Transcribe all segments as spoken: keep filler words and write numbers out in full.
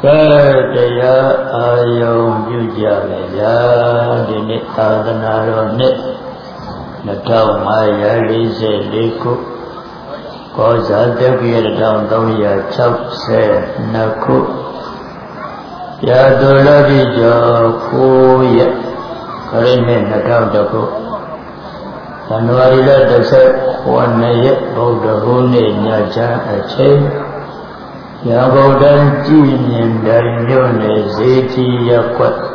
တရားအာယုံပြုကြမယ်ဗျာဒီနေ့သာသနာတော်နှစ်နှစ်ထောင်ငါးရာလေးဆယ်လေးခုကောဇာတက္ကရာတစ်ထောင်သုံးရာခြောက်ဆယ်နှစ်ခုရာသူလတိကျော်ကိုရက်ခရစ်နှစ်နှစ်ထောင်တစ်ခုဇန်နဝါရီလတစ်ဆက်ဟောနှစ်ရက်ဗုဒ္ဓဟူးနေ့ညချမ်းအချိန်ရာဘုဒ္ဓံကြည်မြင်တိုင်းမြို့နယ်ဇေတီရပ်ကွက်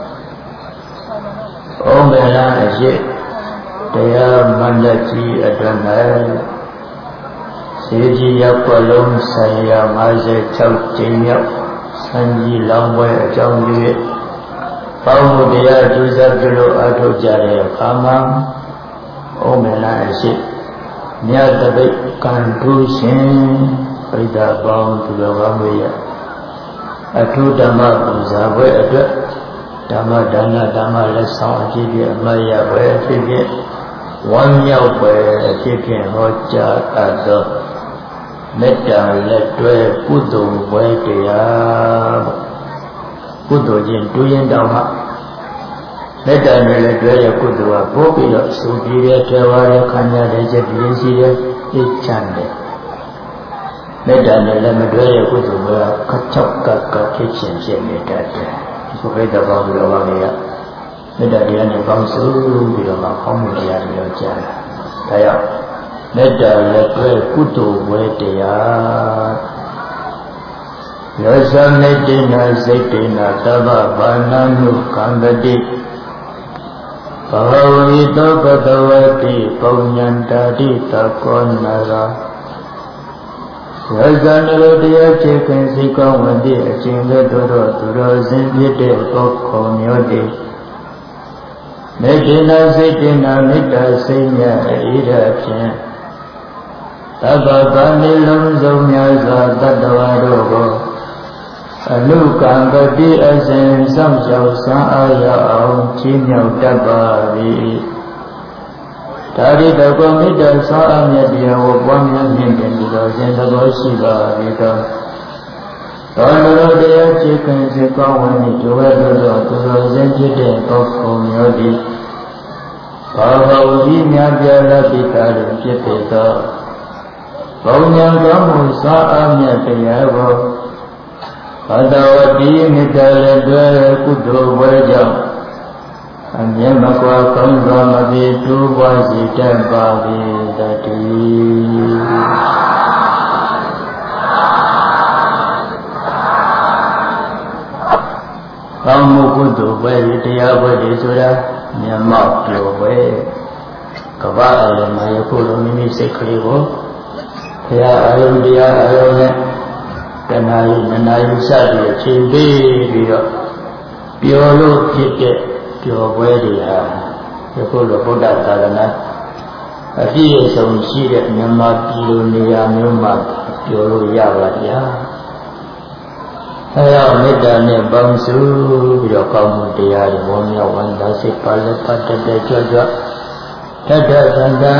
ဩမေလာအရှိတရားမန္တကြီးအတွင်၌ဇေတီရပ်ကွက်လုံးဆိုင်ရာ၅၆ကျင်းမြောက်စံကြီးလောင်းပွဲအကြောင်းပြု၍ပေါင်းမှုတရားကျူးစာပြုလို့အထောက်ကြတဲ့အခါမှာဩမေလာအရှိမြတ်တပိတ်ကံထူးရှင်ပရိသတ်ပေါင်းသူတော်ကောင်းတွေရအထုဓမ္မပူဇာပွဲအတွက်ဓမ္မဒါနဓမ္မလက်ဆောင်အဖြစ်ဖြင့်အမတ်ရပွဲအဖြစ်ဖြင့်ဝမ်းမြောက်ပွဲအဖြစ်ဖြင့်ဟောကြားအပ်သောမေတ္တာလက်တွဲကုသိုလ်ပွဲတရားကုသိုလ်ချင်းတူရင်တောင်မှမေတ္တာနဲ့လက်တွဲတဲ့ကုသိုလ်ကပို့ပြီးတော့စုပြီးတဲ့ထေဝါရခံရတဲ့ချက်ပြင်းရှိတဲ့အိတ်ချမ်းတဲ့မေတ္တာနဲ့လည်းမတွဲတဲ့ကုသိုလ်ကခက်ချောက်ကကဖြစ်ခြင်းဖြစ်နေတတ်တယ်ဒီဆိုပြတဲ့ပေါင်းပြီးတော့ပါလေကမေတ္တာတရားနဲ့ပေါင်းစုပြီးတော့မှကောင်းမှုတရားတွေရောကြားတာဒါကြောင့်မေတ္တာလက်တွဲကုသိုလ်ဝဲတရားယောဇမေတ္တိနာစိတ်တေနာသဗ္ဗဘာနာနုကံပတိဘဝဝိတောပတဝတိပုံညံတာတိတကောနာရာယောဇာနရောတရားချေခင်စိတ်ကောင်းဝင်သည့်အချိန်လေးတို့တော့သူတော်စင်ဖြစ်တဲ့ပုဂ္ဂိုလ်မျိုးတည်းမေတ္တာစိတ်တင်နာမေတ္တာစိတ်မြတ်အေးရဖြင့်သဗ္ဗဗာနိလုံးစုံများစွာတတ္တဝါတို့ကိုအနုကံပတိအစဉ်စောင့်ရှောက်ဆန်းအားရအောင်ချီးမြှောက်တတ်ပါ၏ဒါရီတကောမေတ္တာဆောအမြတ်တရားကိုပွားများမြင့်တင်ပြီးတော့ရှင်သဘောရှိပါ၏တော့တော်တော်တရားချေခင်စေကောင်းဝင်ဒုဝဲတို့သောသူတော်စင်ဖြစ်တဲ့ပုဂ္ဂိုလ်မျိုးသည်ဘာဝဝိမြတ်ပြလပိတာတွင်ဖြစ်ပေသောဘုံညာကောင်းမှုဆောအမြတ်တရားကိုဘဒဝတိမေတ္တာလည်းတွဲကုသိုလ်ဝဲကြောင့်အမြဲမကွာကောင်းစွာမပြေတူပွားစီတတ်ပါ၏တတိကောင်းမှုကုသိုလ်ပဲတရားပွဲတွေဆိုတာမျက်မှောက်ပြောပဲကမ္ဘာအလုံးမှာယခုလိုမိမိစိတ်ကလေးကိုဘုရားအလုံးတရားအလုံးနဲ့တဏှာယမနာယစသည်အချိန်ပေးပြီးတော့ပျော်လို့ဖြစ်တဲ့ပျော်ပွဲတွေဟာယခုလိုဗုဒ္ဓသာသနာအပြည့်အစုံရှိတဲ့မြန်မာပြည်လိုနေရာမျိုးမှာပျော်လို့ရပါဗျာအဲဒါမေတ္တာနဲ့ပေါင်းစုပြီးတော့ကောင်းမှုတရားတွေဝေမြောက်ဝမ်းသာစိတ်ပါလက်ပတ်တဲ့ကြွကြွတတ္တသန္တ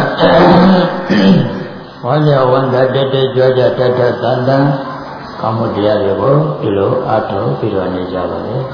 ဝမ်းမြောက်ဝမ်းသာတဲ့ကြွကြွတတ္တသန္တကောင်းမှုတရားတွေကိုဒီလိုအားထုတ်ပြီးတော့နေကြပါလေ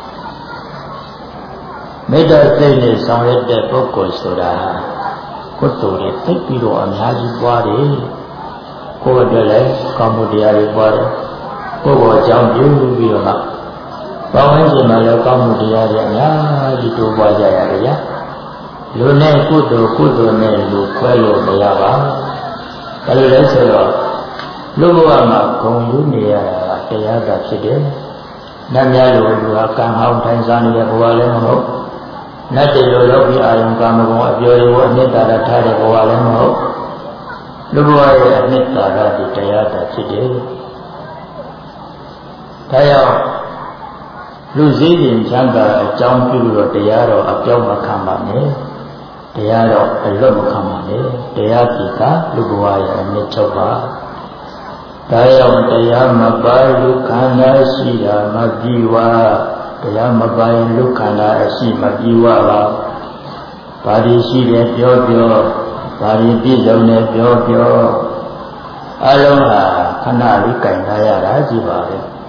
မေတ္တာစိတ်နဲ့ဆောင်ရွက်တဲ့ပုဂ္ဂိုလ်ဆိုတာကုသိုလ်တွေသိပြီးတော့အများကြီးပွားတယ်ကိုယ်အတွက်လည်းကောင်းမှုတရားတွေပွားတယ်ကိုယ်ကိုအကြောင်းပြုပြီးတော့မှပေါင်းဝန်းကျင်မှာလည်းကောင်းမှုတရားတွေအများကြီးတိုးပွားကြရတယ်ဗျာလူနဲ့ကုသိုလ်ကုသိုလ်နဲ့လူခွဲလို့မရပါဘူးဒါလိုလဲဆိုတော့လူဘဝမှာဂုဏ်ယူနေရတာတရားသာဖြစ်တယ်နတ်များလိုလူဟာကံဟောင်းထိုင်စားနေတဲ့ဘဝလည်းမဟုတ်နတ်တွေလိုလောကီအာယုံကာမဂုဏ်အပျော်ရည်ကိုအနှစ်သာရထားတဲ့ဘဝလည်းမဟုတ်လူဘဝရဲ့အနှစ်သာရဒီတရားသာဖြစ်တယ်ဒါကြောင့်လူစည်းရင်ချမ်းသာအကြောင်းပြုလို့တရားတော်အပြောင်းမခံပါနဲ့တရားတော်အလွတ်မခံပါနဲ့တရားကြည်သာလူဘဝရဲ့အနှစ်ချုပ်ပါဒါကြောင့်တရားမပါလူခန္ဓာရှိတာမပြီးဝါတရားမပါရင်လူခန္ဓာအရှိမပြီးဝါပါဘာဒီရှိတယ်ပြောပြောဘာဒီပြည့်စုံတယ်ပြောပြောအလုံးဟာခဏလေးကြင်ထားရတာကြည့်ပါပဲ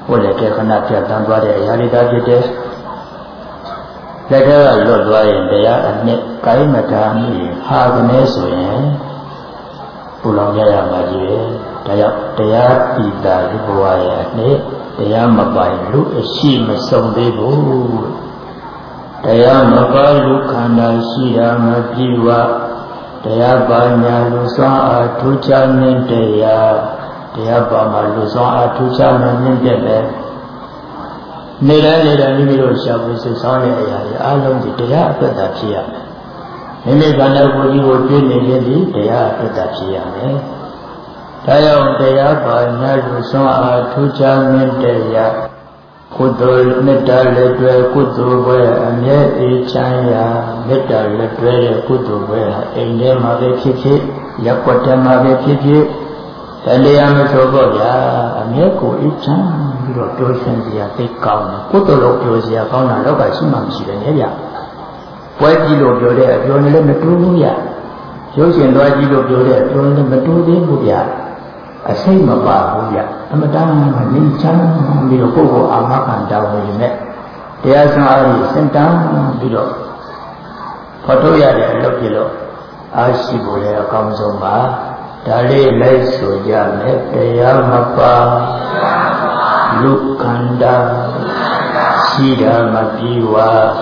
ကိုယ်လည်းကခဏပြတ်တန်းသွားတဲ့အရာတွေဒါဖြစ်တယ်လက်ထဲကလွတ်သွားရင်တရားအနှစ်ကိုင်းမတားမိဟာကနေဆိုရင်ပူလောင်ကြရမှာကြီးပဲဒါကြောင့်တရားပိတာလူဘဝရဲ့အနှစ်တရားမပိုင်လူအရှိမဆုံးသေးဘူးတရားမပိုင်လူခန္ဓာရှိတာမပြည့်ဝတရားပါညာလူစွမ်းအားထူးခြားမြင့်တရားတရားပါမှာလူစွမ်းအားထူးခြားမြင့်တဲ့လေနေတိုင်းနေတိုင်းမိမိတို့ရှာဖွေစိတ်ဆောင်းတဲ့အရာတွေအလုံးဒီတရားအသက်တာဖြစ်ရမယ်မိမိခန္ဓာကိုယ်ကြီးကိုပြည့်နေခြင်းဒီတရားအသက်တာဖြစ်ရမယ်ဒါကြောင့်တရားပါညာလူစွမ်းအားထူးခြားမြင့်တရားကုသိုလ်မေတ္တာလက်တွဲကုသိုလ်ဘွဲအမြဲအေးချမ်းရာမေတ္တာလက်တွဲတဲ့ကုသိုလ်ဘွဲဟာအိမ်ထဲမှာပဲဖြစ်ဖြစ်ရပ်ကွက်ထဲမှာပဲဖြစ်ဖြစ်တရားမဆိုတော့ဗျာအမြဲကိုအေးချမ်းပြီးတော့ပြောရှင်စရာသိကောင်းတယ်ကုသိုလ်လို့ပြောစရာကောင်းတာတော့ကရှိမှမရှိတယ်လေဗျာပွဲကြည့်လို့ပြောတဲ့အပြောနဲ့လည်းမတူဘူးဗျာရုပ်ရှင်သွားကြည့်လို့ပြောတဲ့အပြောနဲ့မတူသေးဘူးဗျာအစိတ်မပါဘူးဗျအမတန်မနေချမ်းပြီးတော့ကိုယ့်ကိုအာမခံတောင်းနေနဲ့တရားစွမ်းအားဖြင့်စင်တန်းပြီးတော့ဖော်ထုတ်ရတဲ့အလုပ်ဖြစ်လို့အားရှိဖို့လည်းအကောင်းဆုံးပါဒါလေးလိုက်ဆိုကြမယ်တရားမပါလူခန္ဓာရှိတာမပြေဝ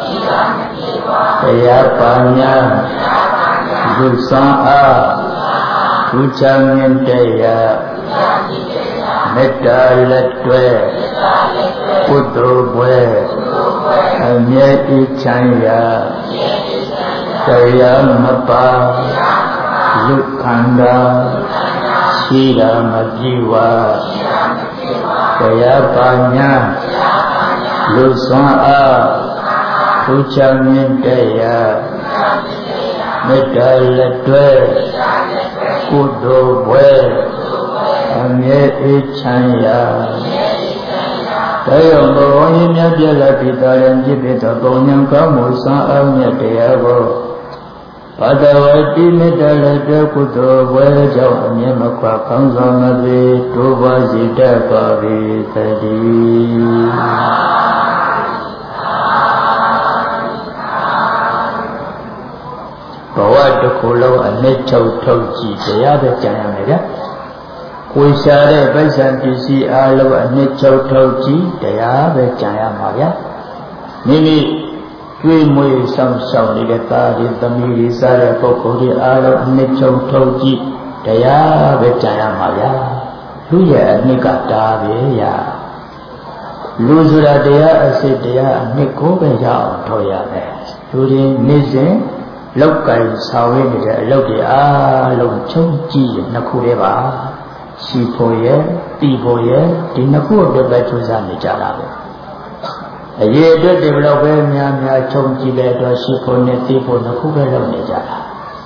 တရားပါညာလူစွမ်းအားထူးခြားမြင့်တရားမေတ္တာလက်တွဲကုသိုလ်ဘွဲအမြဲတည်ချမ်းရာတရားမပါလူခန္ဓာရှိတာမပြေဝတရားပါညာလူစွမ်းအားထူးခြားမြင့်တရားမေတ္တာလက်တွဲကုသိုလ်ဘွဲအမြဲအေးချမ်းရာတရားဘဝရင်းမြတ်ပြည့်လာပြီးတာရင်จิตတဲ့ပုံညာကောင်းမှုစံအမြတ်တရားကိုဘဒဝတိမေတ္တာလက်တွဲကုသိုလ်ဘွဲကြောင့်အမြဲမခွာကောင်းစွာမပြေတိုးပွားစေတတ်ပါ၏တည်းဘဝတစ်ခုလုံးအနှစ်ချုပ်ထုတ်ကြည့်တရားပဲကြံရမယ်ဗျာကိုယ်ရှာတဲ့ဗိဇ္ဇံပစ္စည်းအားလုံးအနှစ်ချုပ်ထုတ်ကြည့်တရားပဲကြံရမှာဗျာမိမိကျွေးမွေးဆောင်ဆောင်နေတဲ့သားတွေသမီးတွေစားတဲ့ပုဂ္ဂိုလ်တွေအားလုံးအနှစ်ချုပ်ထုတ်ကြည့်တရားပဲကြံရမှာဗျာလူရဲ့အနှစ်ကတားပဲရာလူဆိုတာတရားအစစ်တရားအနှစ်ကိုပဲရအောင်ထော်ရမယ်လူတွေနေ့စဉ်လောက်ကင်ဆောင်ရနေတဲ့အလုပ်တွေအားလုံးချုပ်ကြည့်ရနှစ်ခုတည်းပါရှိဖို့ရဲ့တီဖို့ရဲ့ဒီနှစ်ခုအတွက်ပဲကြိုးစားနေကြတာပဲအရေးအတွက်ဒီဘလောက်ပဲများများချုပ်ကြည့်တဲ့အတွက်ရှိဖို့နဲ့တီဖို့နှစ်ခုပဲလုပ်နေကြတာ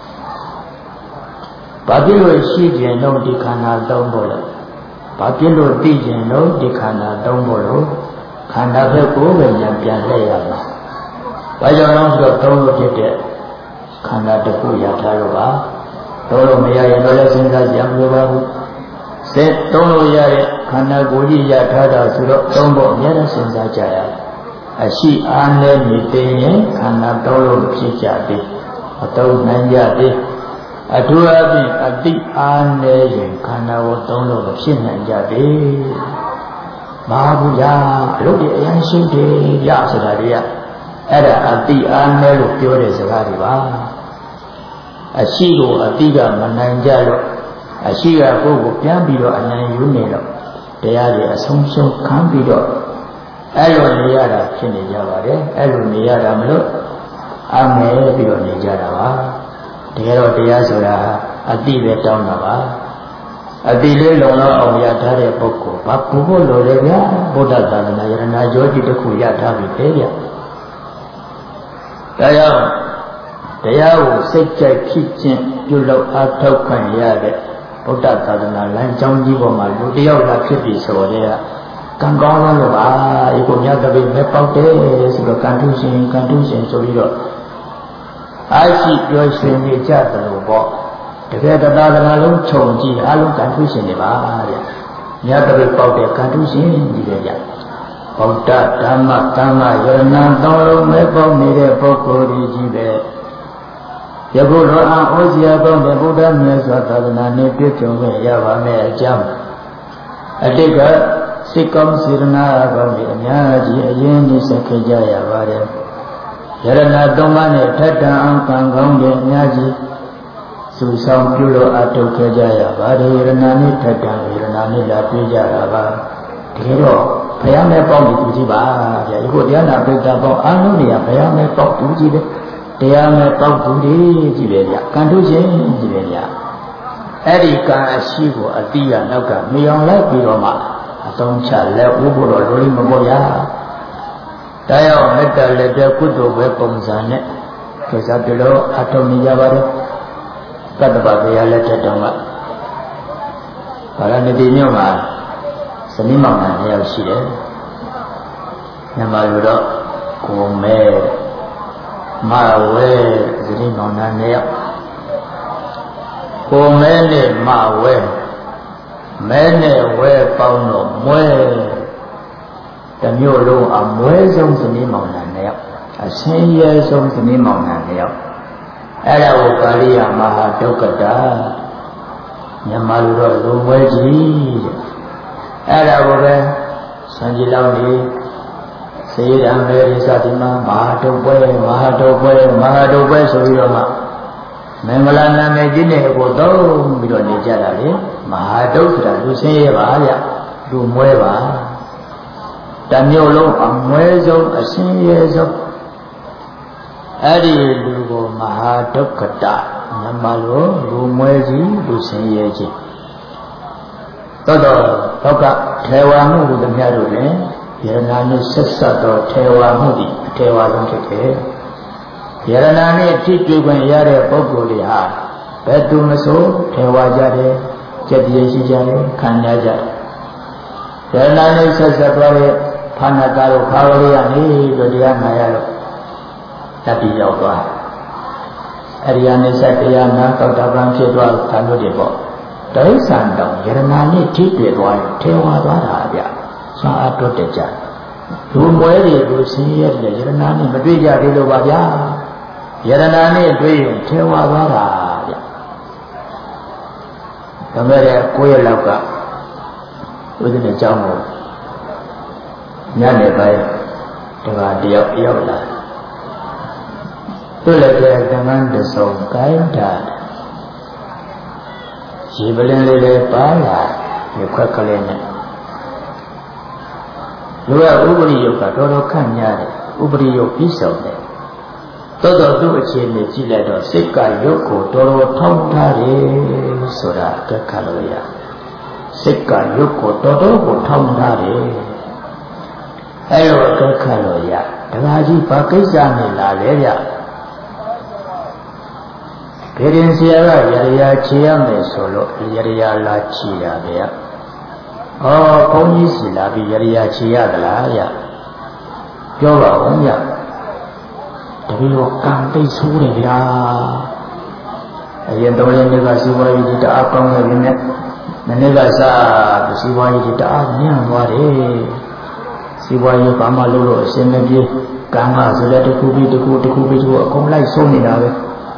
ဘာဖြစ်လို့ရှိခြင်းလုံးဒီခန္ဓာသုံးဖို့လဲဘာဖြစ်လို့သိခြင်းလုံးဒီခန္ဓာသုံးဖို့လို့ခန္ဓာဘက်ကိုပဲပြန်ပြန်လှည့်ရမှာဘာကြောင့်လဲဆိုတော့သုံးလို့ဖြစ်တဲ့ခန္ဓာတစ်ခုရထားလို့ပါတော့လို့မရရင်လည်းစဉ်းစားကြမလို့ပါဘူးစိတ်သုံးလို့ရတဲ့ခန္ဓာကိုယ်ကြီးရထားတာဆိုတော့သုံးဖို့အများနဲ့စဉ်းစားကြရတယ်အရှိအားနဲ့နေသိရင်ခန္ဓာသုံးလို့ဖြစ်ကြသေးအသုံးနိုင်ကြသေးအထူးအဖြင့်အတိအားနဲ့ရင်ခန္ဓာကိုသုံးလို့ဖြစ်နိုင်ကြသေးမဟာဘူးလားအလုပ်တွေအရင်ရှိတယ်ရဆိုတာတွေကအဲ့ဒါအတိအားနဲ့လို့ပြောတဲ့စကားတွေပါအရှိကိုအတိကမနိုင်ကြလို့အရှိကကိုယ်ကိုပြန်ပြီးတော့အနိုင်ယူနေတော့တရားတွေအဆုံးရှုံးခံပြီးတော့အဲ့လိုနေရတာဖြစ်နေကြပါတယ်အဲ့လိုနေရတာမလို့အမဲပြီးတော့နေကြတာပါတကယ်တော့တရားဆိုတာအတိပဲတောင်းတာပါအတိလေးလုံလောက်အောင်ရထားတဲ့ပုဂ္ဂိုလ်ဘာပူဖို့လိုလဲဗျာဗုဒ္ဓသာသနာယရဏကြောတိတစ်ခုရထားပြီလေဗျာဒါကြောင့်တရားကိုစိတ်ကြိုက်ဖြစ်ခြင်းပြုလုပ်အားထုတ်ခံရတဲ့ဗုဒ္ဓသာသနာလမ်းကြောင်းကြီးပေါ်မှာလူတယောက်လာဖြစ်ပြီဆိုတော့ကံကောင်းလို့ပါဒီကိုမြတ်တပိမဲ့ပေါက်တယ်ဆိုတော့ကံထုရှင်ကံထုရှင်ဆိုပြီးတော့အားရှိပြောရှင်နေကြတယ်လို့ပေါ့တကယ်တရားသနာလုံးခြုံကြည့်အားလုံးကံထုရှင်နေပါဗျမြတ်တပိပေါက်တဲ့ကံတူးရှင်ကြီးပဲဗျဗုဒ္ဓဓမ္မသံဃာယရဏသုံးလုံးမဲ့ပေါက်နေတဲ့ပုဂ္ဂိုလ်ကြီးပဲယခုတော်အားဩဇာပေါင်းတဲ့ဗုဒ္ဓမြတ်စွာသာသနာနဲ့ပြည့်စုံခဲ့ရပါမယ်အကြောင်းအတိတ်ကစိတ်ကောင်းစေတနာကောင်းတွေအများကြီးအရင်နှိစက်ခဲ့ကြရပါတယ်ယရဏသုံးပါးနဲ့ထက်တန်အောင်ကံကောင်းတွေအများကြီးစုဆောင်ပြုလို့အထုတ်ခဲ့ကြရပါတယ်ယရဏနဲ့ထက်တန်ယရဏနဲ့လာပြေးကြတာပါတကယ်တော့ဘုရားမဲ့ပေါက်တူကြီးပါဗျာဒီကိုတရားနာပိဋကပေါက်အားလုံးတွေကဘုရားမဲ့ပေါက်တူကြီးပဲတရားမဲ့ပေါက်တူကြီးပဲဗျာကံထုရှင်ကြီးပဲဗျာအဲ့ဒီကံအရှိကိုအတိရနောက်ကမြောင်လိုက်ပြီးတော့မှအသုံးချလက်ဥဖို့တော့လိုလိမပေါ့ဗျာတရားမေတ္တာလက်တဲ့ကုသိုလ်ပဲပုံစံနဲ့ကိစ္စပြလို့အထုံနေကြပါတယ်တတ္တပဘုရားလက်ထက်တော်မှာဘာရဏတိမြို့မှာဇနီးမောင်နှံနှစ်ယောက်ရှိတယ်။ညမလူတော့ကိုမဲမဝဲဇနီးမောင်နှံနှစ်ယောက်ကိုမဲနဲ့မဝဲမဲနဲ့ဝဲပေါင်းတော့မွဲတမျိုးလုံးအမွဲဆုံးဇနီးမောင်နှံနှစ်ယောက်အဆင်းရဲဆုံးဇနီးမောင်နှံနှစ်ယောက်အဲ့ဒါကိုကာလိယမဟာဒုက္ကတာညမလူတော့လူမွဲကြီးတဲ့အဲ့ဒါကိုပဲစံကြီးလောင်းနေစေရံမေရိသတိမမဟာတုပ်ပွဲမဟာတုပ်ပွဲမဟာတုပ်ပွဲဆိုပြီးတော့မှမင်္ဂလာနာမည်ကြီးနဲ့ကိုသုံးပြီးတော့နေကြတာလေမဟာတုပ်ဆိုတာလူဆင်းရဲပါဗျလူမွဲပါတမျိုးလုံးအမွဲဆုံးအဆင်းရဲဆုံးအဲ့ဒီလူကိုမဟာဒုက္ခတနမလိုလူမွဲကြီးလူဆင်းရဲကြီးသောတော့ဘောကထေဝါမှုကိုတည်းတို့လည်းယရနာနဲ့ဆက်ဆက်တော့ထေဝါမှုဒီအထေဝါဆုံးဖြစ်တယ်ယရနာနဲ့ထိတွေ့ခွင့်ရတဲ့ပုဂ္ဂိုလ်တွေဟာဘယ်သူမဆိုထေဝါကြတယ်စက်တည်းရှိကြတယ်ခံရကြတယ်ယရနာနဲ့ဆက်ဆက်သွားတဲ့ဖာနာကာတို့ခါဝရိယနေတို့တရားနာရလို့တတိရောက်သွားအရိယာနိစ္စတရားနာသောတာပန်ဖြစ်သွားတာလို့တွေပေါ့တရိစ္ဆာန်တောင်ယရနာနဲ့ထိတွေ့သွားရင်ထေဝါသွားတာဗျဆွမ်းအားတွတ်တက်ကြလူမွဲတွေကိုဆင်းရဲတယ်ယရနာနဲ့မတွေ့ကြသေးလို့ပါဗျာယရနာနဲ့တွေ့ရင်ထေဝါသွားတာဗျဒါမဲ့ကိုယ့်ရဲ့လောက်ကဥဒိနဲ့ကြောင်းကိုညနေပိုင်းတခါတယောက်ရောက်လာသူ့လည်းတဲ့ကမ္ဘာတဆုံကိုင်းတာရေပလင်းလေးလေးပါလာဒီခွက်ကလေးနဲ့လူကဥပရိယုတ်ကတော်တော်ခန့်များတယ်ဥပရိယုတ်ပြီးဆုံးတယ်တော်တော်သူ့အခြေအနေကြည့်လိုက်တော့စိတ်ကယုတ်ကိုတော်တော်ထောင်းထားတယ်ဆိုတာအကက်ခတ်လို့ရစိတ်ကယုတ်ကိုတော်တော်ကိုထောင်းထားတယ်အဲ့လိုအကက်ခတ်လို့ရဒကာကြီးဘာကိစ္စနဲ့လာလဲဗျဘေရင်ဆရာကရရချေရမယ်ဆိုလို့ရရလာချီတာဗျာ။ဩဘုန်းကြီးစီလာပြီးရရချေရသလားဗျ။ပြောပါဦးဗျ။တပည့်တော်ကံတိတ်ဆိုးတယ်ဗျာ။အရင်တော်ရင်ကစီဝါရီတအားကောင်းနေပြီနဲ့မနေ့ကစားစီဝါရီတအားညံ့သွားတယ်။စီဝါရီဘာမှလုပ်လို့အစင်မပြေကံကဆိုလည်းတစ်ခုပြီးတစ်ခုတစ်ခုပြီးတစ်ခုအကုန်လိုက်ဆုံးနေတာပဲ။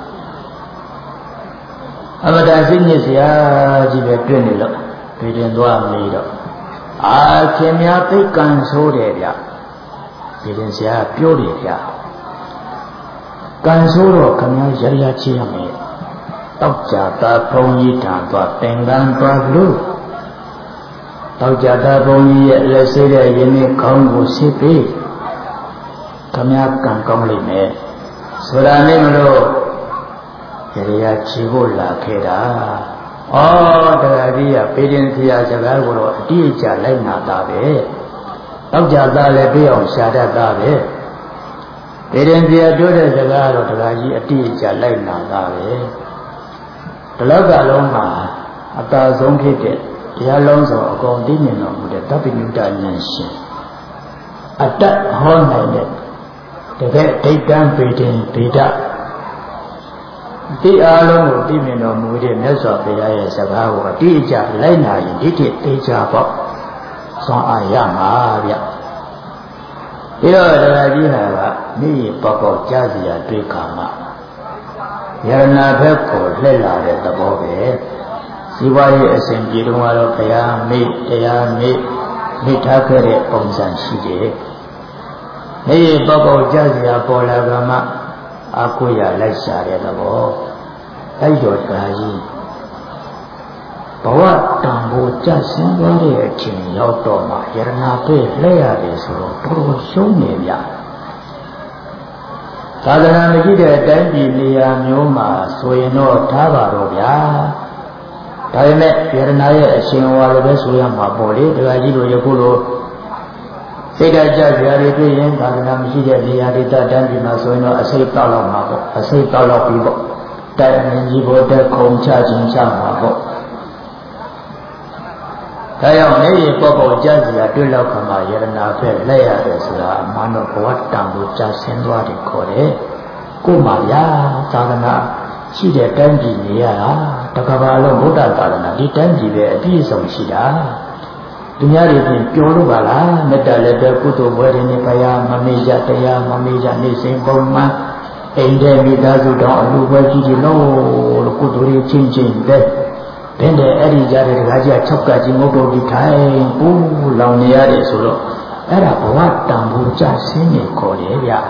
အမတာစိတ်ညစ်စရာကြီးပဲတွေ့နေလို့ပြည်တင်သွားမေးတော့အာခင်များသိကံဆိုးတယ်ဗျပြည်တင်စရာပြောတယ်ဗျကံဆိုးတော့ခင်များရရချေရမယ်တောက်ကြတာဘုံကြီးထံသွားသင်္ကန်းသွားလို့တောက်ကြတာဘုံကြီးရဲ့လက်ဆေးတဲ့ယင်းနဲ့ခေါင်းကိုဆေးပေးခင်များကံကောင်းလိမ့်မယ်ဆိုတာနဲ့မလို့ရရချီဖို့လာခဲ့တာဩတရားကြီးကပေတင်ဆရာစကားကိုတော့အတိအကျလိုက်နာတာပဲတောက်ကြသားလည်းပြအောင်ရှာတတ်တာပဲပေတင်ဆရာပြောတဲ့စကားတော့တရားကြီးအတိအကျလိုက်နာတာပဲဒီလောကလုံးမှာအသာဆုံးဖြစ်တဲ့တရားလုံးစုံအကုန်သိမြင်တော်မူတဲ့သဗ္ဗညုတဉာဏ်ရှင်အတ္တဟောနိုင်တဲ့တကယ်ဒိဋ္ဌံပေတင်ဗေဒဒီအားလုံးကိုသိမြင်တော်မူတဲ့မြတ်စွာဘုရားရဲ့စကားကိုအတိအကျလိုက်နာရင်ဒီတိသိချပေါ့ဆွမ်းအားရမှာဗျဒီတော့တရားကြီးဟာကမိပေါပေါကြားစီရာတွေ့ခါမှာယရနာဘက်ကိုလှည့်လာတဲ့သဘောပဲစီဝါရေးအစဉ်ပြေတော့ကတော့ဘုရားမိတရားမိမိထားခဲ့တဲ့ပုံစံရှိတယ်မိပေါပေါကြားစီရာပေါ်လာကမှအကိုရလိုက်ရှာတဲ့သဘောအဲ့တော့တရားကြီးဘဝတန်ဖိုးကြဆင်းသွားတဲ့အချိန်ရောက်တော့မှယရနာပဲလှည့်ရတယ်ဆိုတော့တော်တော်ရှုံးနေဗျသာသနာမရှိတဲ့အတိုင်းပြည်နေရာမျိုးမှာဆိုရင်တော့ထားပါတော့ဗျာဒါပေမဲ့ယရနာရဲ့အရှင်ဝါလိုပဲဆိုရမှာပေါ့လေတရားကြီးတို့ယခုလိုစိတ်ဓာတ်ကြကြရတွေ့ရင်သာသနာမရှိတဲ့နေရာဒေသတိုင်းပြည်မှာဆိုရင်တော့အစိတ်တောက်လောက်မှာပေါ့အစိတ်တောက်လောက်ပြီးပေါ့တိုင်မြင်ကြီးဖို့တက်ခုံချခြင်းချမှာပေါ့ဒါကြောင့်နေရပေါ့ပေါ့ကြားစီရတွေ့လောက်ခါမှာယရနာဖက်လက်ရတယ်ဆိုတာအမှန်တော့ဘဝတန်ကိုကြာဆင်းသွားတယ်ခေါ်တယ်ကို့မှာဗျာသာသနာရှိတဲ့တန်းပြည်နေရတာတကဘာလုံးဗုဒ္ဓသာသနာဒီတန်းပြည်ပဲအပြည့်အစုံရှိတာသူများတွေပြင်ပြောလို့ပါလားမေတ္တာလည်းပဲကုသိုလ်ဘွယ်တွေနဲ့ဘုရားမမေ့ကြတရားမမေ့ကြနေစဉ်ပုံမှန်အိမ်တဲ့မိသားစုတော်အလူပွဲကြီးကြီးလို့လို့ကုသိုလ်ရေးချင်းချင်းတဲ့ဘင်းတဲ့အဲ့ဒီကြတဲ့ဒကာကြီးက၆ကကြီးငုတ်တော်ပြီးထိုင်ပူးလောင်နေရတယ်ဆိုတော့အဲ့ဒါဘဝတန်ဖိုးကြဆင်းနေခေါ်တယ်ဗျာ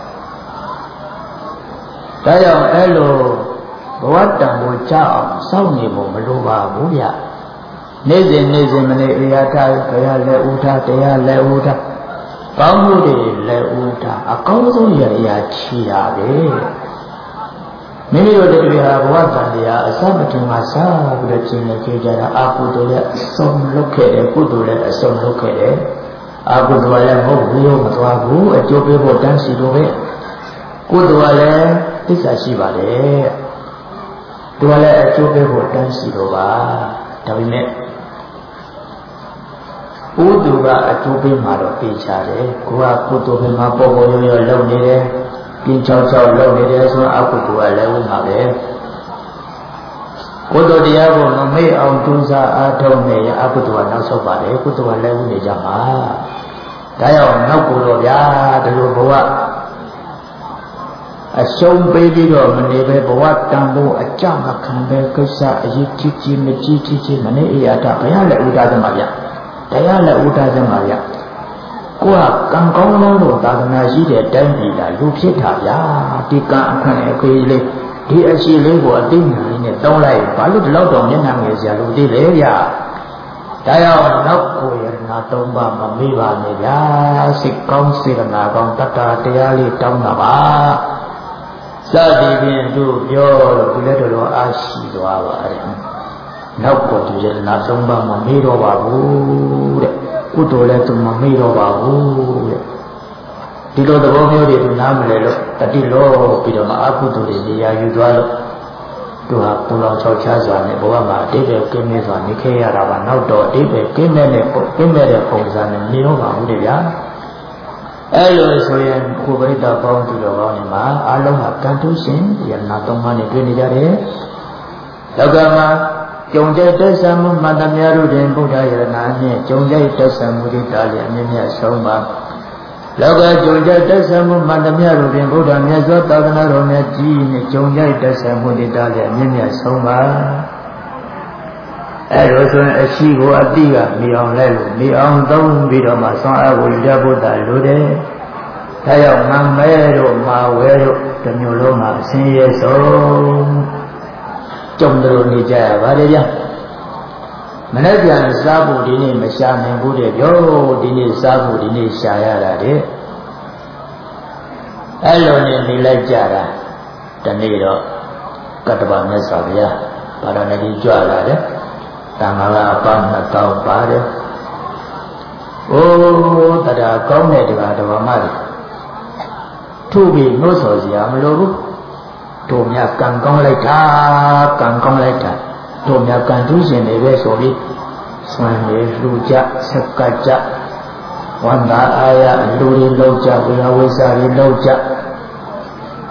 ဒါကြောင့်အဲ့လိုဘဝတန်ဖိုးကြအောင်စောင့်နေဖို့မလိုပါဘူးဗျာနေ့စဉ်နေ့စဉ်မနေ့အရာထားဘုရားလက်ဦးထားတရားလက်ဦးထားကောင်းမှုတွေလက်ဦးထားအကောင်းဆုံးရရာချီတာပဲမိမိတို့တည်းဟာဘဝတန်တရားအစမတင်မှာစားပြီးတော့ခြင်းနဲ့ကြကြတာအကုသိုလ်ရဲ့အဆုံးလုပ်ခဲ့တယ်ကုသိုလ်လည်းအဆုံးလုပ်ခဲ့တယ်အကုသိုလ်လည်းမဟုတ်ဘူးရောမသွားဘူးအကျိုးပေးဖို့တန်းစီလို့ပဲကုသိုလ်လည်းသစ္စာရှိပါတယ်သူကလည်းအကျိုးပေးဖို့တန်းစီလို့ပါဒါပေမဲ့ဥဒုကအကျိုးပေးမှာတော့သိချတယ်ကိုကကုသိုလ်ပဲမှာပေါ်ပေါ်ရောရောလုပ်နေတယ်ပြင်းချောက်ချောက်လုပ်နေတယ်ဆိုအကုသိုလ်ကလည်းဥမှာပဲကုသိုလ်တရားကိုမမေ့အောင်ကြိုးစားအားထုတ်နေရအကုသိုလ်ကနောက်ဆုတ်ပါတယ်ကုသိုလ်ကလည်းဥနေကြမှာဒါကြောင့်နောက်ကိုတော့ဗျာဒီလိုဘဝအရှုံးပေးပြီးတော့မနေပဲဘဝတန်ဖို့အကြမခံပဲကိစ္စအရေးကြီးကြီးမကြီးကြီးကြီးမနေအရာတဘုရားလည်းဥဒါသမှာဗျာတရားလည်းဥဒါသမှာဗျာကိုကကံကောင်းလို့သာသနာရှိတဲ့တိုင်းပြည်ကလူဖြစ်တာဗျာဒီကံအခွင့်အရေးလေးဒီအရှိလေးကိုအသိဉာဏ်လေးနဲ့တောင်းလိုက်ဘာလို့ဒီလောက်တော့မျက်နှာငယ်စရာလို့သိလေဗျာဒါကြောင့်နောက်ကိုရနာသုံးပါမမေ့ပါနဲ့ဗျာစိတ်ကောင်းစေတနာကောင်းတတ္တာတရားလေးတောင်းတာပါစသည်ဖြင့်သူပြောလို့ဒီလက်တော်အားရှိသွားပါတယ်နောက်ကိုဒီရနာသုံးပါမမေ့တော့ပါဘူးတဲ့ကုသိုလ်လည်းသူမမေ့တော့ပါဘူးတဲ့ဒီလိုသဘောမျိုးတွေသူနားမလဲလို့တတိလို့ပြီးတော့မှအကုသိုလ်တွေနေရာယူသွားလို့သူဟာပူလောင်ချောက်ချစွာနဲ့ဘဝမှာအတိတ်ပဲကင်းမဲ့စွာနေခဲ့ရတာပါနောက်တော့အတိတ်ပဲကင်းမဲ့တဲ့ကင်းမဲ့တဲ့ပုံစံနဲ့နေတော့ပါဘူးတဲ့ဗျာအဲ့လိုဆိုရင်ကိုယ်ပရိသတ်ပေါင်းသူတော်ကောင်းတွေမှာအလုံးဟာကံတုရှင်ယန္နာသုံးပါးနဲ့တွေ့နေကြတယ်လောကမှာကြုံကြိုက်တက်ဆံမှုမှန်သမျှတို့တွင်ဗုဒ္ဓယရနာနှင့်ကြုံကြိုက်တက်ဆံမှုတွေတားလျက်အမြင့်မြတ်ဆုံးပါလောကကြုံကြိုက်တက်ဆံမှုမှန်သမျှတို့တွင်ဗုဒ္ဓမြတ်စွာသာသနာတော်မြတ်ကြီးနှင့်ကြုံကြိုက်တက်ဆံမှုတွေတားလျက်အမြင့်မြတ်ဆုံးပါအဲလိုဆိုရင်အရှိကိုအတိကမိအောင်လဲလို့မိအောင်သုံးပြီးတော့မှဆွမ်းအားကိုရဖို့တာလိုတယ်ဒါကြောင့်မမဲတို့မာဝဲတို့တစ်မျိုးလုံးမှာအဆင်းရဲဆုံးကြုံတယ်လို့နေကြရပါတယ်ဗျာမနေ့ပြန်စားဖို့ဒီနေ့မရှာနိုင်ဘူးတဲ့ပြောဒီနေ့စားဖို့ဒီနေ့ရှာရတာတဲ့အဲ့လိုနဲ့နေလိုက်ကြတာဒီနေ့တော့ကတ္တဗမြတ်စွာဘုရားဘာတော်နဲ့ကြွလာတယ်တန်ခါကအပေါင်းနှစ်တောင်းပါတယ်။အိုးတရားကောင်းတဲ့တရားတော်မှလည်းသူ့ပြီးနှုတ်ဆော်စရာမလိုဘူး။တို့များကံကောင်းလိုက်တာကံကောင်းလိုက်တာတို့များကံထူးရှင်တွေပဲဆိုပြီးဆွမ်းရည်လူကြဆက်ကကြဝန္တာအာရလူတွေလောက်ကြဝိဟာဝိစာတွေလောက်ကြ